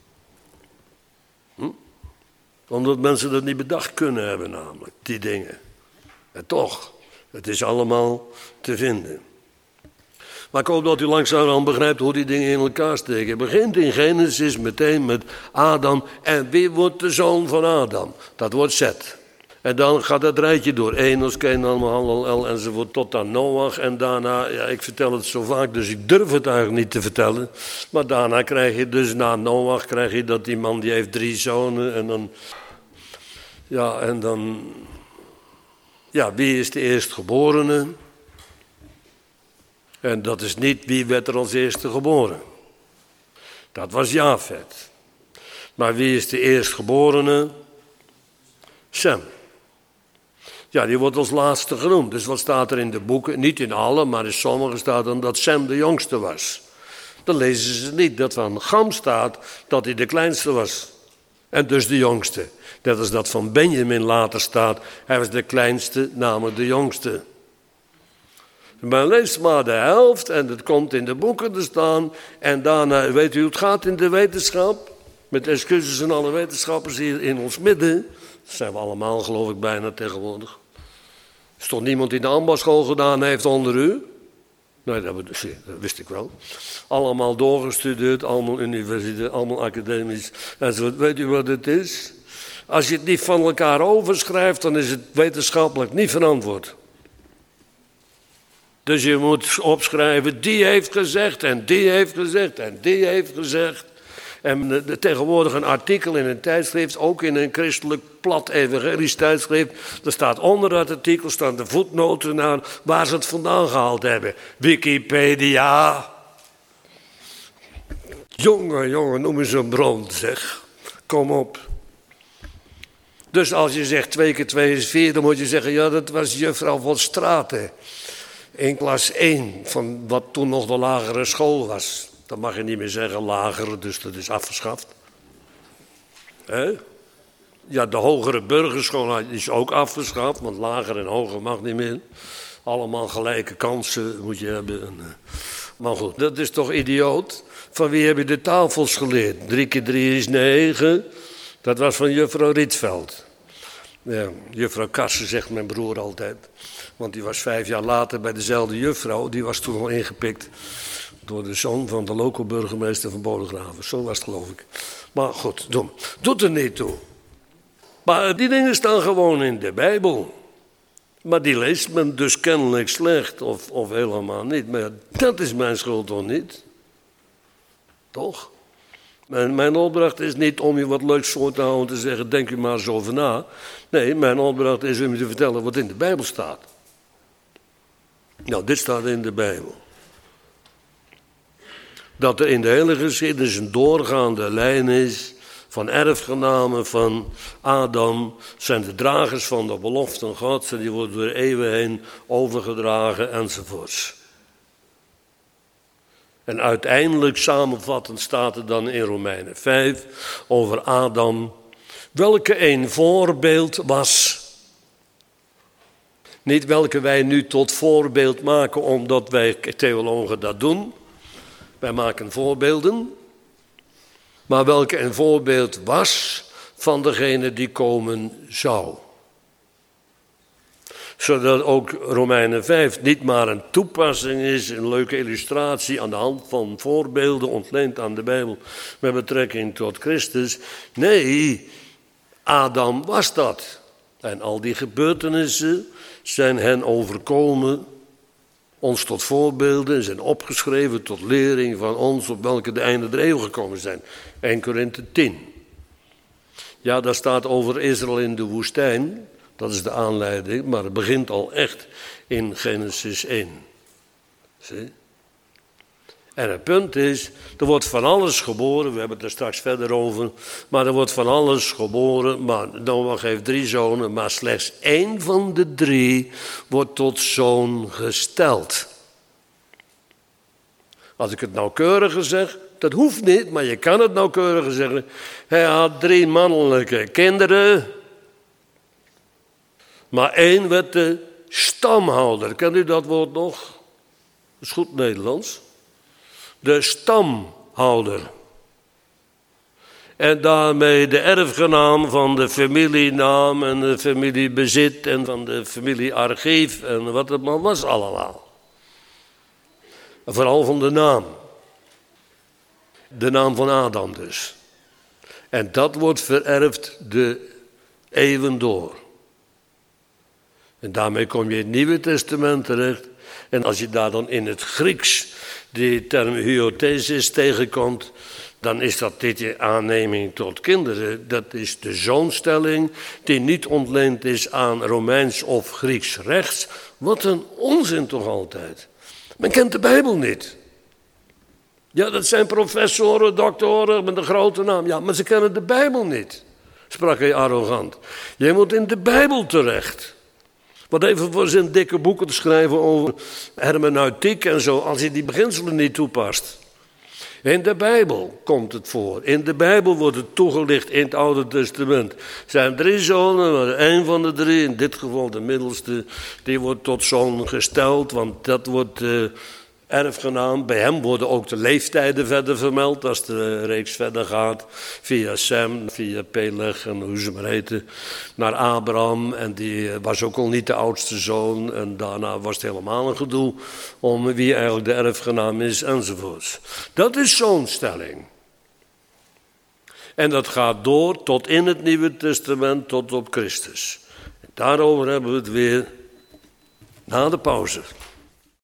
Omdat mensen dat niet bedacht kunnen hebben namelijk, die dingen. En toch, het is allemaal te vinden. Maar ik hoop dat u langzamerhand begrijpt hoe die dingen in elkaar steken. Het begint in Genesis meteen met Adam. En wie wordt de zoon van Adam? Dat wordt Zet. En dan gaat het rijtje door. Enos, Kenan, Mahalalel enzovoort tot aan Noach. En daarna, ja, ik vertel het zo vaak, dus ik durf het eigenlijk niet te vertellen. Maar daarna krijg je dus na Noach, krijg je dat die man die heeft 3 zonen. En dan, wie is de eerstgeborene? En dat is niet wie werd er als eerste geboren. Dat was Jafet. Maar wie is de eerstgeborene? Sem. Ja, die wordt als laatste genoemd. Dus wat staat er in de boeken? Niet in alle, maar in sommige staat dan dat Sem de jongste was. Dan lezen ze niet dat van Cham staat dat hij de kleinste was. En dus de jongste. Net als dat van Benjamin later staat. Hij was de kleinste, namelijk de jongste. Maar lees maar de helft en het komt in de boeken te staan. En daarna, weet u hoe het gaat in de wetenschap? Met excuses aan alle wetenschappers hier in ons midden. Dat zijn we allemaal, geloof ik, bijna tegenwoordig. Is toch niemand die de ambachtsschool gedaan heeft onder u? Nee, dat wist ik wel. Allemaal doorgestudeerd, allemaal universiteit, allemaal academisch. En weet u wat het is? Als je het niet van elkaar overschrijft, dan is het wetenschappelijk niet verantwoord. Dus je moet opschrijven, die heeft gezegd en die heeft gezegd en die heeft gezegd. En tegenwoordig een artikel in een tijdschrift, ook in een christelijk plat evangelisch tijdschrift. Er staat onder dat artikel staan de voetnoten naar waar ze het vandaan gehaald hebben. Wikipedia. Jongen, noem eens een bron, zeg. Kom op. Dus als je zegt 2 keer 2 is 4, dan moet je zeggen, ja, dat was juffrouw van Straten. In klas 1 van wat toen nog de lagere school was. Dan mag je niet meer zeggen lagere, dus dat is afgeschaft. Ja, de hogere burgerschool is ook afgeschaft, want lager en hoger mag niet meer. Allemaal gelijke kansen moet je hebben. Maar goed, dat is toch idioot? Van wie heb je de tafels geleerd? 3 keer 3 is 9. Dat was van juffrouw Rietveld. Ja, juffrouw Karsen zegt mijn broer altijd. Want die was 5 jaar later bij dezelfde juffrouw. Die was toen al ingepikt door de zoon van de lokale burgemeester van Bodegraven. Zo was het, geloof ik. Maar goed, doet er niet toe. Maar die dingen staan gewoon in de Bijbel. Maar die leest men dus kennelijk slecht of helemaal niet. Maar dat is mijn schuld toch niet? Toch? Mijn opdracht is niet om je wat leuks voor te houden en te zeggen, denk u maar eens over na. Nee, mijn opdracht is om je te vertellen wat in de Bijbel staat. Nou, dit staat in de Bijbel. Dat er in de hele geschiedenis een doorgaande lijn is van erfgenamen van Adam. Zijn de dragers van de beloften Gods en die worden door eeuwen heen overgedragen enzovoorts. En uiteindelijk samenvattend staat er dan in Romeinen 5 over Adam, welke een voorbeeld was. Niet welke wij nu tot voorbeeld maken omdat wij theologen dat doen. Wij maken voorbeelden. Maar welke een voorbeeld was van degene die komen zou. Zodat ook Romeinen 5 niet maar een toepassing is, een leuke illustratie aan de hand van voorbeelden ontleend aan de Bijbel met betrekking tot Christus. Nee, Adam was dat. En al die gebeurtenissen zijn hen overkomen ons tot voorbeelden zijn opgeschreven tot lering van ons op welke de einde der eeuw gekomen zijn. 1 Korinthe 10. Ja, daar staat over Israël in de woestijn. Dat is de aanleiding, maar het begint al echt in Genesis 1. Zie? En het punt is, er wordt van alles geboren, we hebben het er straks verder over, maar er wordt van alles geboren, maar Noach heeft 3 zonen, maar slechts 1 van de 3 wordt tot zoon gesteld. Als ik het nauwkeuriger zeg, dat hoeft niet, maar je kan het nauwkeuriger zeggen. Hij had 3 mannelijke kinderen, maar 1 werd de stamhouder. Kent u dat woord nog? Dat is goed Nederlands. De stamhouder. En daarmee de erfgenaam van de familienaam en de familiebezit en van de familiearchief en wat het maar was allemaal. En vooral van de naam. De naam van Adam dus. En dat wordt vererfd de eeuwen door. En daarmee kom je in het Nieuwe Testament terecht. En als je daar dan in het Grieks die term hyothesis tegenkomt, dan is dat dit je aanneming tot kinderen. Dat is de zoonstelling die niet ontleend is aan Romeins of Grieks rechts. Wat een onzin toch altijd. Men kent de Bijbel niet. Ja, dat zijn professoren, doktoren met een grote naam. Ja, maar ze kennen de Bijbel niet, sprak hij arrogant. Jij moet in de Bijbel terecht. Wat even voor zijn dikke boeken te schrijven over hermeneutiek en zo, als je die beginselen niet toepast. In de Bijbel komt het voor. In de Bijbel wordt het toegelicht in het Oude Testament. Er zijn 3 zonen, maar 1 van de 3, in dit geval de middelste, die wordt tot zoon gesteld, want dat wordt erfgenaam. Bij hem worden ook de leeftijden verder vermeld als de reeks verder gaat. Via Sem, via Peleg en hoe ze maar heten. Naar Abraham en die was ook al niet de oudste zoon. En daarna was het helemaal een gedoe om wie eigenlijk de erfgenaam is enzovoorts. Dat is zoonstelling. En dat gaat door tot in het Nieuwe Testament, tot op Christus. En daarover hebben we het weer na de pauze.